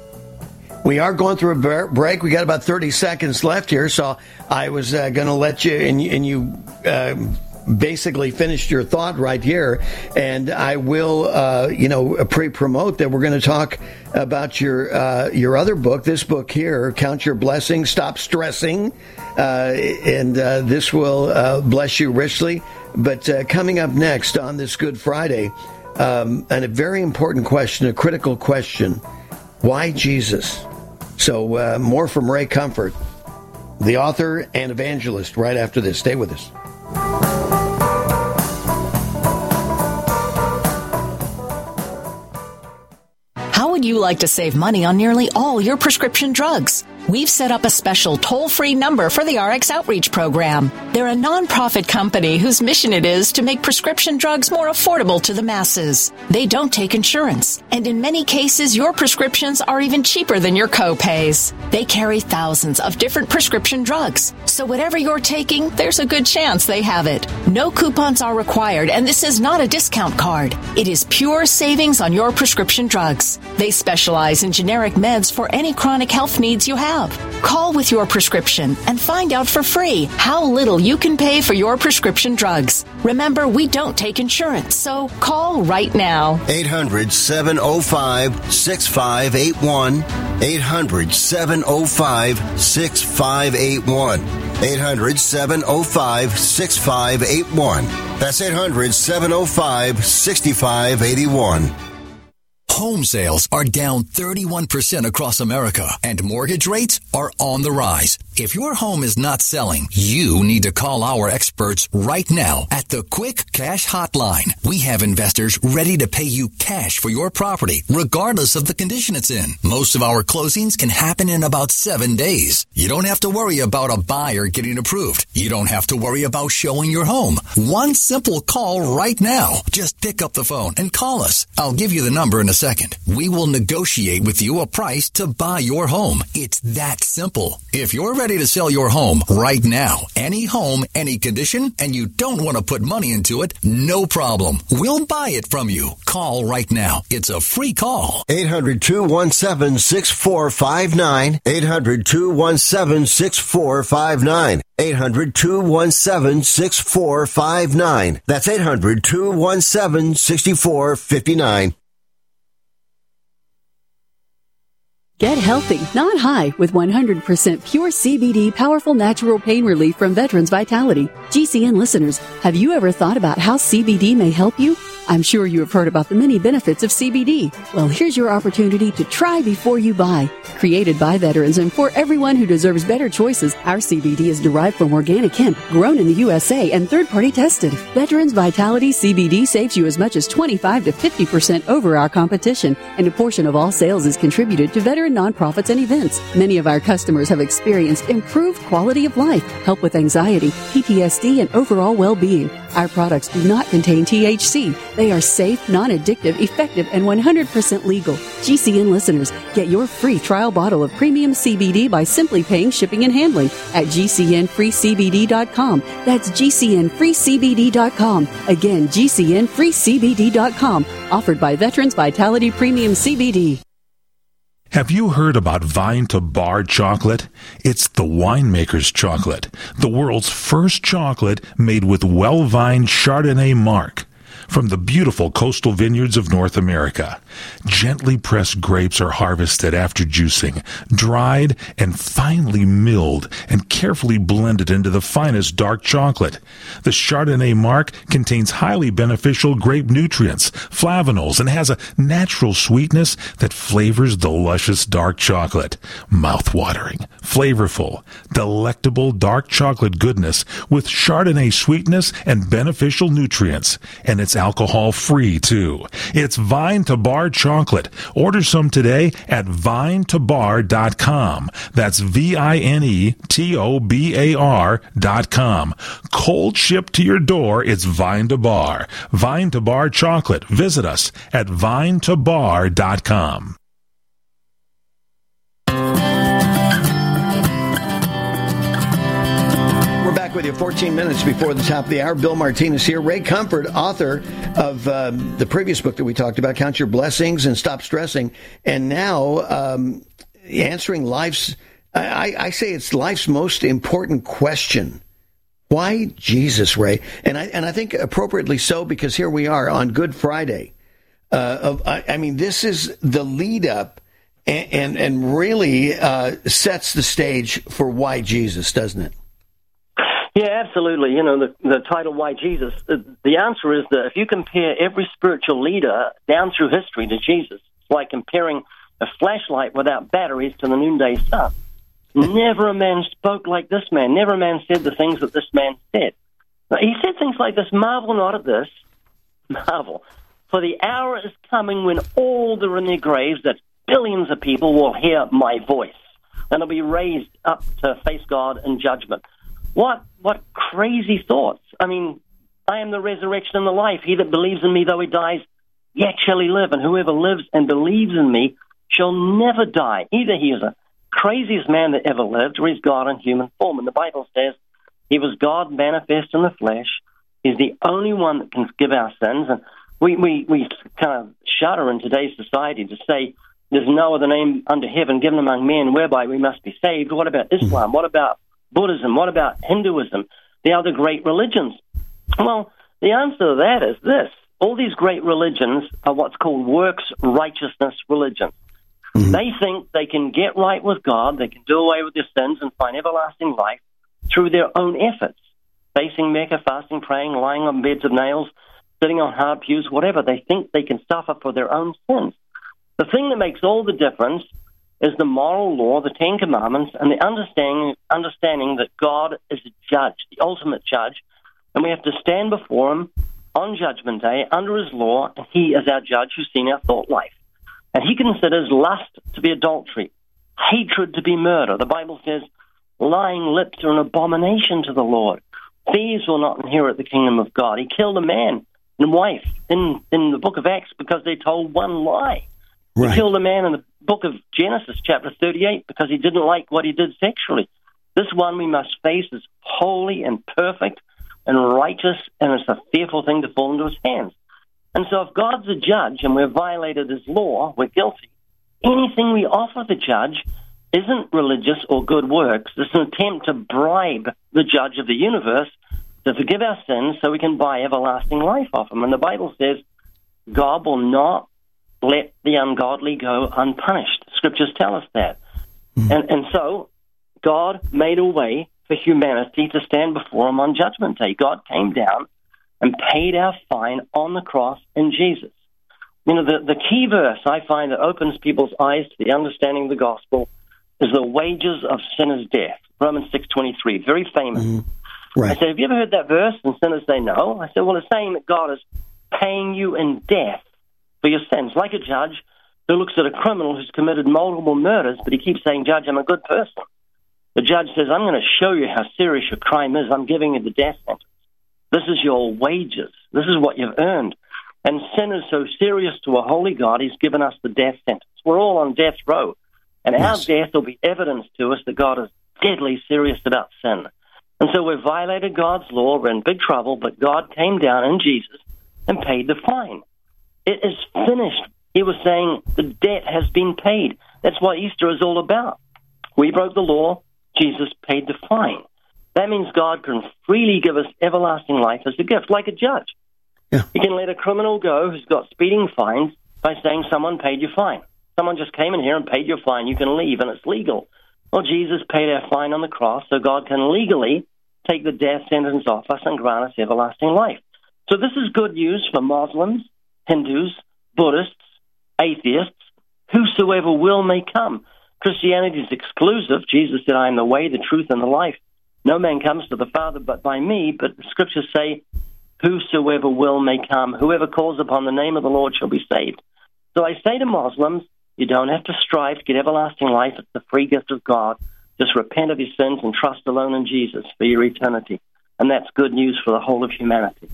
We are going through a break. We got about thirty seconds left here, so I was uh, going to let you, and, and you uh, basically finished your thought right here, and I will, uh, you know, pre-promote that we're going to talk about your uh, your other book, this book here, Count Your Blessings, Stop Stressing, uh, and uh, this will uh, bless you richly. But uh, coming up next on this Good Friday, um, and a very important question, a critical question: why Jesus? So uh, more from Ray Comfort, the author and evangelist, right after this. Stay with us. How would you like to save money on nearly all your prescription drugs? We've set up a special toll-free number for the R X Outreach Program. They're a nonprofit company whose mission it is to make prescription drugs more affordable to the masses. They don't take insurance, and in many cases, your prescriptions are even cheaper than your co-pays. They carry thousands of different prescription drugs, so whatever you're taking, there's a good chance they have it. No coupons are required, and this is not a discount card. It is pure savings on your prescription drugs. They specialize in generic meds for any chronic health needs you have. Call with your prescription and find out for free how little you can pay for your prescription drugs. Remember, we don't take insurance, so call right now. eight hundred, seven oh five, six five eight one. eight hundred, seven oh five, six five eight one. eight hundred, seven oh five, six five eight one. That's eight hundred, seven oh five, six five eight one. Home sales are down thirty-one percent across America, and mortgage rates are on the rise. If your home is not selling, you need to call our experts right now at the Quick Cash Hotline. We have investors ready to pay you cash for your property, regardless of the condition it's in. Most of our closings can happen in about seven days. You don't have to worry about a buyer getting approved. You don't have to worry about showing your home. One simple call right now. Just pick up the phone and call us. I'll give you the number in a second. We will negotiate with you a price to buy your home. It's that simple. If you're ready to sell your home right now, any home, any condition, and you don't want to put money into it, no problem. We'll buy it from you. Call right now. It's a free call. eight hundred, two one seven, six four five nine. eight hundred, two one seven, six four five nine. eight hundred, two one seven, six four five nine. That's eight hundred, two one seven, six four five nine. Get healthy, not high, with one hundred percent pure C B D powerful natural pain relief from Veterans Vitality. G C N listeners, have you ever thought about how C B D may help you? I'm sure you have heard about the many benefits of C B D. Well, here's your opportunity to try before you buy. Created by veterans and for everyone who deserves better choices, our C B D is derived from organic hemp, grown in the U S A and third-party tested. Veterans Vitality C B D saves you as much as twenty-five to fifty percent over our competition, and a portion of all sales is contributed to veteran nonprofits and events. Many of our customers have experienced improved quality of life, help with anxiety, P T S D, and overall well-being. Our products do not contain T H C. They are safe, non-addictive, effective, and one hundred percent legal. G C N listeners, get your free trial bottle of premium C B D by simply paying shipping and handling at G C N free C B D dot com. That's G C N free C B D dot com. Again, G C N free C B D dot com. Offered by Veterans Vitality Premium C B D. Have you heard about Vine to Bar chocolate? It's the winemaker's chocolate, the world's first chocolate made with well-vined Chardonnay marc from the beautiful coastal vineyards of North America. Gently pressed grapes are harvested after juicing, dried and finely milled and carefully blended into the finest dark chocolate. The Chardonnay marc contains highly beneficial grape nutrients, flavanols, and has a natural sweetness that flavors the luscious dark chocolate. Mouth-watering, flavorful, delectable dark chocolate goodness with Chardonnay sweetness and beneficial nutrients. And it's alcohol-free, too. It's Vine to Bar chocolate. Order some today at vine to bar dot com. That's V I N E T O B A R dot com. Cold shipped to your door, it's Vine to Bar. Vine to Bar chocolate. Visit us at vine to bar dot com. We're back with you fourteen minutes before the top of the hour. Bill Martinez here. Ray Comfort, author of um, the previous book that we talked about, Count Your Blessings and Stop Stressing. And now um, answering life's, I, I say it's life's most important question. Why Jesus, Ray? And I and I think appropriately so, because here we are on Good Friday. Uh, of I, I mean, this is the lead up and, and, and really uh, sets the stage for why Jesus, doesn't it? Yeah, absolutely. You know, the, the title, Why Jesus? The, the answer is that if you compare every spiritual leader down through history to Jesus, it's like comparing a flashlight without batteries to the noonday sun. Never a man spoke like this man. Never a man said the things that this man said. He said things like this: marvel not at this, marvel. For the hour is coming when all that are in their graves, that billions of people, will hear my voice, and will be raised up to face God in judgment. What what crazy thoughts. I mean, I am the resurrection and the life. He that believes in me, though he dies, yet shall he live. And whoever lives and believes in me shall never die. Either he is the craziest man that ever lived, or he's God in human form. And the Bible says he was God manifest in the flesh. He's the only one that can forgive our sins. And we, we, we kind of shudder in today's society to say there's no other name under heaven given among men whereby we must be saved. What about Islam? What about Buddhism? What about Hinduism? The other great religions? Well, the answer to that is this. All these great religions are what's called works righteousness religions. Mm-hmm. They think they can get right with God, they can do away with their sins and find everlasting life through their own efforts. Facing Mecca, fasting, praying, lying on beds of nails, sitting on hard pews, whatever. They think they can suffer for their own sins. The thing that makes all the difference is the moral law, the Ten Commandments, and the understanding, understanding that God is a judge, the ultimate judge, and we have to stand before him on Judgment Day under his law, and he is our judge who's seen our thought life. And he considers lust to be adultery, hatred to be murder. The Bible says lying lips are an abomination to the Lord. Thieves will not inherit the kingdom of God. He killed a man and wife in, in the book of Acts because they told one lie. Right. He killed a man in the book of Genesis, chapter thirty-eight, because he didn't like what he did sexually. This one we must face is holy and perfect and righteous, and it's a fearful thing to fall into his hands. And so if God's a judge and we've violated his law, we're guilty. Anything we offer the judge isn't religious or good works. It's an attempt to bribe the judge of the universe to forgive our sins so we can buy everlasting life off him. And the Bible says God will not let the ungodly go unpunished. Scriptures tell us that. Mm. And, and so God made a way for humanity to stand before him on Judgment Day. God came down and paid our fine on the cross in Jesus. You know, the, the key verse I find that opens people's eyes to the understanding of the gospel is the wages of sin is death. Romans six twenty-three, very famous. Mm. Right. I said, have you ever heard that verse? And sinners say no. I said, well, it's saying that God is paying you in death for your sins, like a judge who looks at a criminal who's committed multiple murders, but he keeps saying, Judge, I'm a good person. The judge says, I'm going to show you how serious your crime is. I'm giving you the death sentence. This is your wages. This is what you've earned. And sin is so serious to a holy God, he's given us the death sentence. We're all on death row. And yes. Our death will be evidence to us that God is deadly serious about sin. And so we've violated God's law. We're in big trouble, but God came down in Jesus and paid the fine. It is finished. He was saying the debt has been paid. That's what Easter is all about. We broke the law. Jesus paid the fine. That means God can freely give us everlasting life as a gift, like a judge. Yeah. He can let a criminal go who's got speeding fines by saying someone paid your fine. Someone just came in here and paid your fine. You can leave, and it's legal. Well, Jesus paid our fine on the cross, so God can legally take the death sentence off us and grant us everlasting life. So this is good news for Muslims, Hindus, Buddhists, atheists, whosoever will may come. Christianity is exclusive. Jesus said, I am the way, the truth, and the life. No man comes to the Father but by me, but the scriptures say, whosoever will may come. Whoever calls upon the name of the Lord shall be saved. So I say to Muslims, you don't have to strive to get everlasting life. It's the free gift of God. Just repent of your sins and trust alone in Jesus for your eternity. And that's good news for the whole of humanity.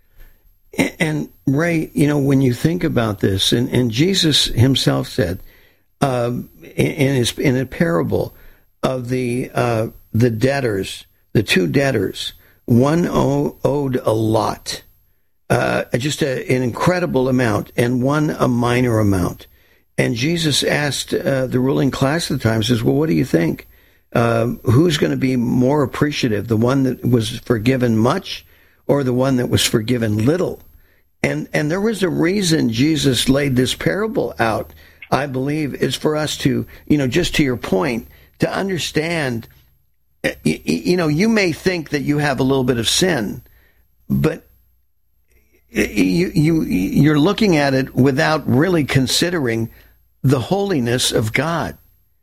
And, and Ray, you know, when you think about this, and, and Jesus himself said uh, in, in, his, in a parable of the uh, the debtors, the two debtors, one owe, owed a lot, uh, just a, an incredible amount, and one a minor amount. And Jesus asked uh, the ruling class at the time, says, well, what do you think? Uh, who's going to be more appreciative, the one that was forgiven much or the one that was forgiven little? And and there was a reason Jesus laid this parable out, I believe, is for us to, you know, just to your point, to understand, you, you know, you may think that you have a little bit of sin, but you, you, you're looking at it without really considering the holiness of God.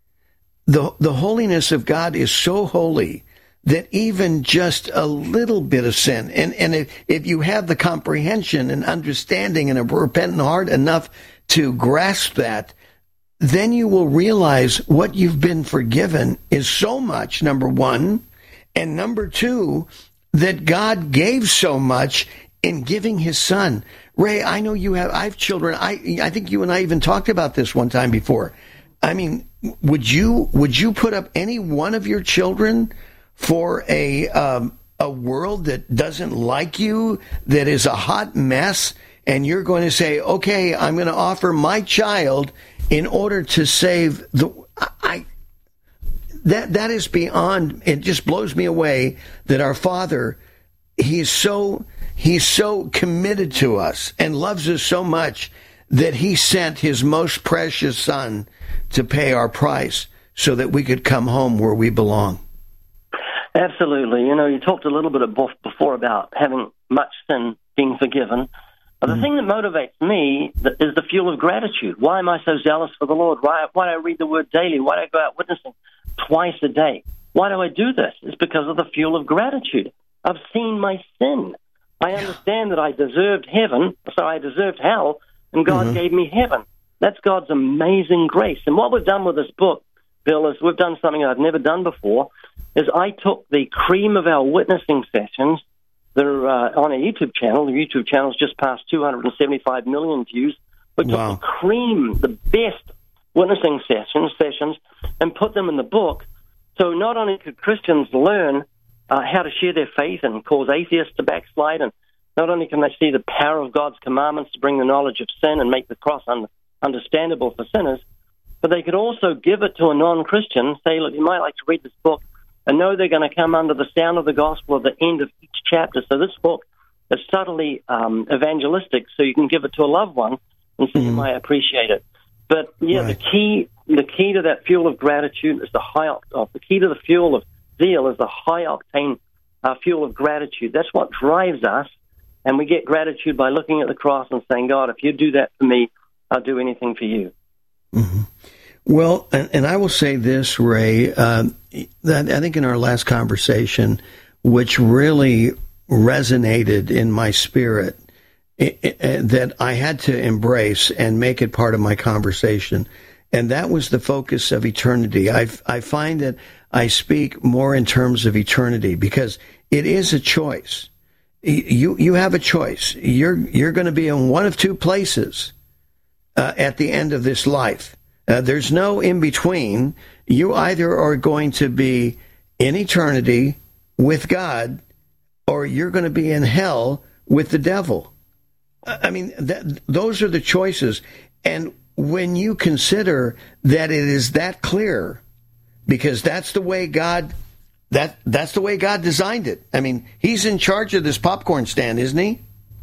The, the holiness of God is so holy that even just a little bit of sin, and, and if, if you have the comprehension and understanding and a repentant heart enough to grasp that, then you will realize what you've been forgiven is so much, number one, and number two, that God gave so much in giving his son. Ray, I know you have, I have children. I, I think you and I even talked about this one time before. I mean, would you, would you put up any one of your children for a, um, a world that doesn't like you, that is a hot mess, and you're going to say, okay, I'm going to offer my child in order to save the, I, that, that is beyond, it just blows me away that our Father, he's so, he's so committed to us and loves us so much that he sent his most precious son to pay our price so that we could come home where we belong. Absolutely. You know, you talked a little bit before about having much sin being forgiven. But the mm. thing that motivates me is the fuel of gratitude. Why am I so zealous for the Lord? Why, why do I read the Word daily? Why do I go out witnessing twice a day? Why do I do this? It's because of the fuel of gratitude. I've seen my sin. I understand that I deserved heaven, so I deserved hell, and God mm-hmm. gave me heaven. That's God's amazing grace. And what we've done with this book, Bill, is we've done something I've never done before, is I took the cream of our witnessing sessions that are uh, on our YouTube channel. The YouTube channel's just passed two hundred seventy-five million views. We took wow. the cream, the best witnessing sessions, sessions, and put them in the book. So not only could Christians learn uh, how to share their faith and cause atheists to backslide, and not only can they see the power of God's commandments to bring the knowledge of sin and make the cross un- understandable for sinners, but they could also give it to a non-Christian, say, look, you might like to read this book, and know they're going to come under the sound of the gospel at the end of each chapter. So this book is subtly um, evangelistic, so you can give it to a loved one and so mm-hmm. you might appreciate it. But yeah, right. the key the key to that fuel of gratitude is the high octane. The key to the fuel of zeal is the high octane uh, fuel of gratitude. That's what drives us, and we get gratitude by looking at the cross and saying, God, if you do that for me, I'll do anything for you. Mm-hmm. Well, and, and I will say this, Ray, uh, that I think in our last conversation, which really resonated in my spirit, it, it, that I had to embrace and make it part of my conversation, and that was the focus of eternity. I, I find that I speak more in terms of eternity because it is a choice. You you have a choice. You're you're going to be in one of two places uh, at the end of this life. Uh, there's no in between. You either are going to be in eternity with God, or you're going to be in hell with the devil. I mean, that, those are the choices. And when you consider that it is that clear, because that's the way God that that's the way God designed it. I mean, He's in charge of this popcorn stand, isn't He?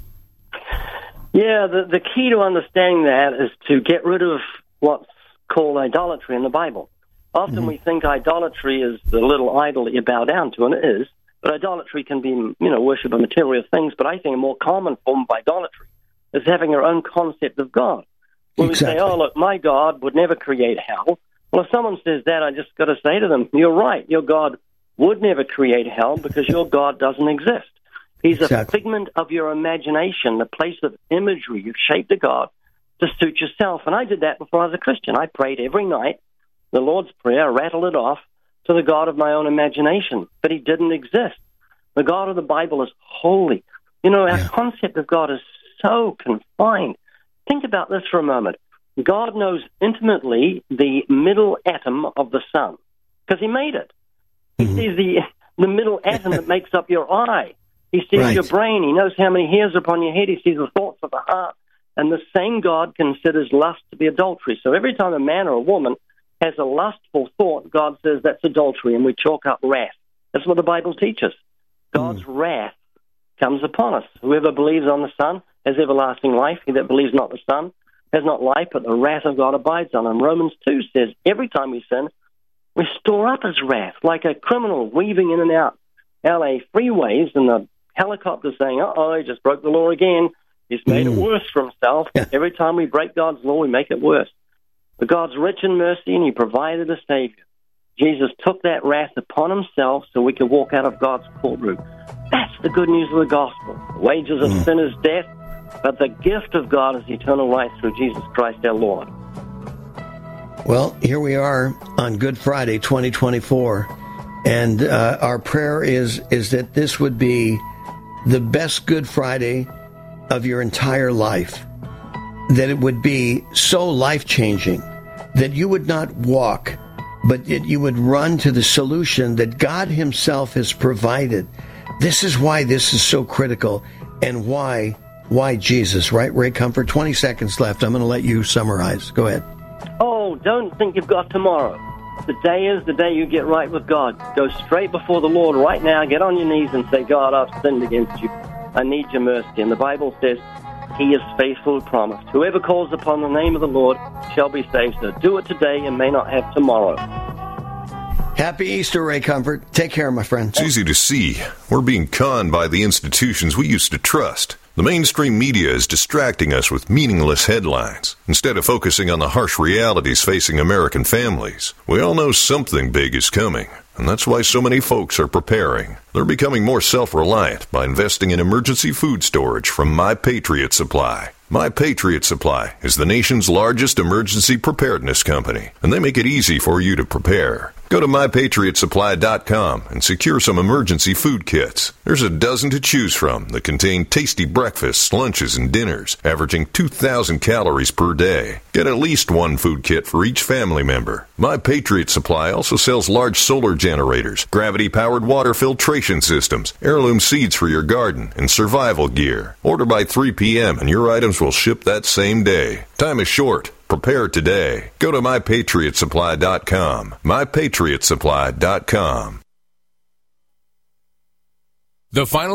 Yeah. The the key to understanding that is to get rid of what's called idolatry in the Bible. Often mm-hmm. we think idolatry is the little idol that you bow down to, and it is. But idolatry can be, you know, worship of material things. But I think a more common form of idolatry is having your own concept of God. When exactly. we say, oh, look, my God would never create hell. Well, if someone says that, I just got to say to them, you're right. Your God would never create hell because your God doesn't exist. He's exactly. a figment of your imagination, the place of imagery. You've shaped a God to suit yourself. And I did that before I was a Christian. I prayed every night, the Lord's Prayer, rattled it off to the God of my own imagination. But He didn't exist. The God of the Bible is holy. You know, our yeah. concept of God is so confined. Think about this for a moment. God knows intimately the middle atom of the sun because He made it. Mm-hmm. He sees the, the middle atom that makes up your eye. He sees right. your brain. He knows how many hairs are upon your head. He sees the thoughts of the heart. And the same God considers lust to be adultery. So every time a man or a woman has a lustful thought, God says that's adultery, and we chalk up wrath. That's what the Bible teaches. God's mm. wrath comes upon us. Whoever believes on the Son has everlasting life. He that believes not the Son has not life, but the wrath of God abides on him. Romans two says every time we sin, we store up His wrath, like a criminal weaving in and out L A freeways, and the helicopter saying, uh-oh, he just broke the law again. He's made mm. it worse for himself. Yeah. Every time we break God's law, we make it worse. But God's rich in mercy, and He provided a Savior. Jesus took that wrath upon Himself so we could walk out of God's courtroom. That's the good news of the gospel. The wages of mm. sin is death, but the gift of God is eternal life through Jesus Christ our Lord. Well, here we are on Good Friday, twenty twenty-four, and uh, our prayer is is that this would be the best Good Friday of your entire life, that it would be so life-changing that you would not walk, but that you would run to the solution that God Himself has provided. This is why this is so critical, and why why Jesus, right, Ray Comfort? twenty seconds left. I'm going to let you summarize. Go ahead. Oh, don't think you've got tomorrow. The day is the day you get right with God. Go straight before the Lord right now. Get on your knees and say, God, I've sinned against you. I need your mercy. And the Bible says He is faithful to promise. Whoever calls upon the name of the Lord shall be saved. So do it today and may not have tomorrow. Happy Easter, Ray Comfort. Take care, my friend. It's easy to see. We're being conned by the institutions we used to trust. The mainstream media is distracting us with meaningless headlines instead of focusing on the harsh realities facing American families. We all know something big is coming, and that's why so many folks are preparing. They're becoming more self-reliant by investing in emergency food storage from My Patriot Supply. My Patriot Supply is the nation's largest emergency preparedness company, and they make it easy for you to prepare. Go to my patriot supply dot com and secure some emergency food kits. There's a dozen to choose from that contain tasty breakfasts, lunches, and dinners, averaging two thousand calories per day. Get at least one food kit for each family member. My Patriot Supply also sells large solar generators, gravity-powered water filtration systems, heirloom seeds for your garden, and survival gear. Order by three p.m. and your items will ship that same day. Time is short. Prepare today. Go to my patriot supply dot com. my patriot supply dot com. The final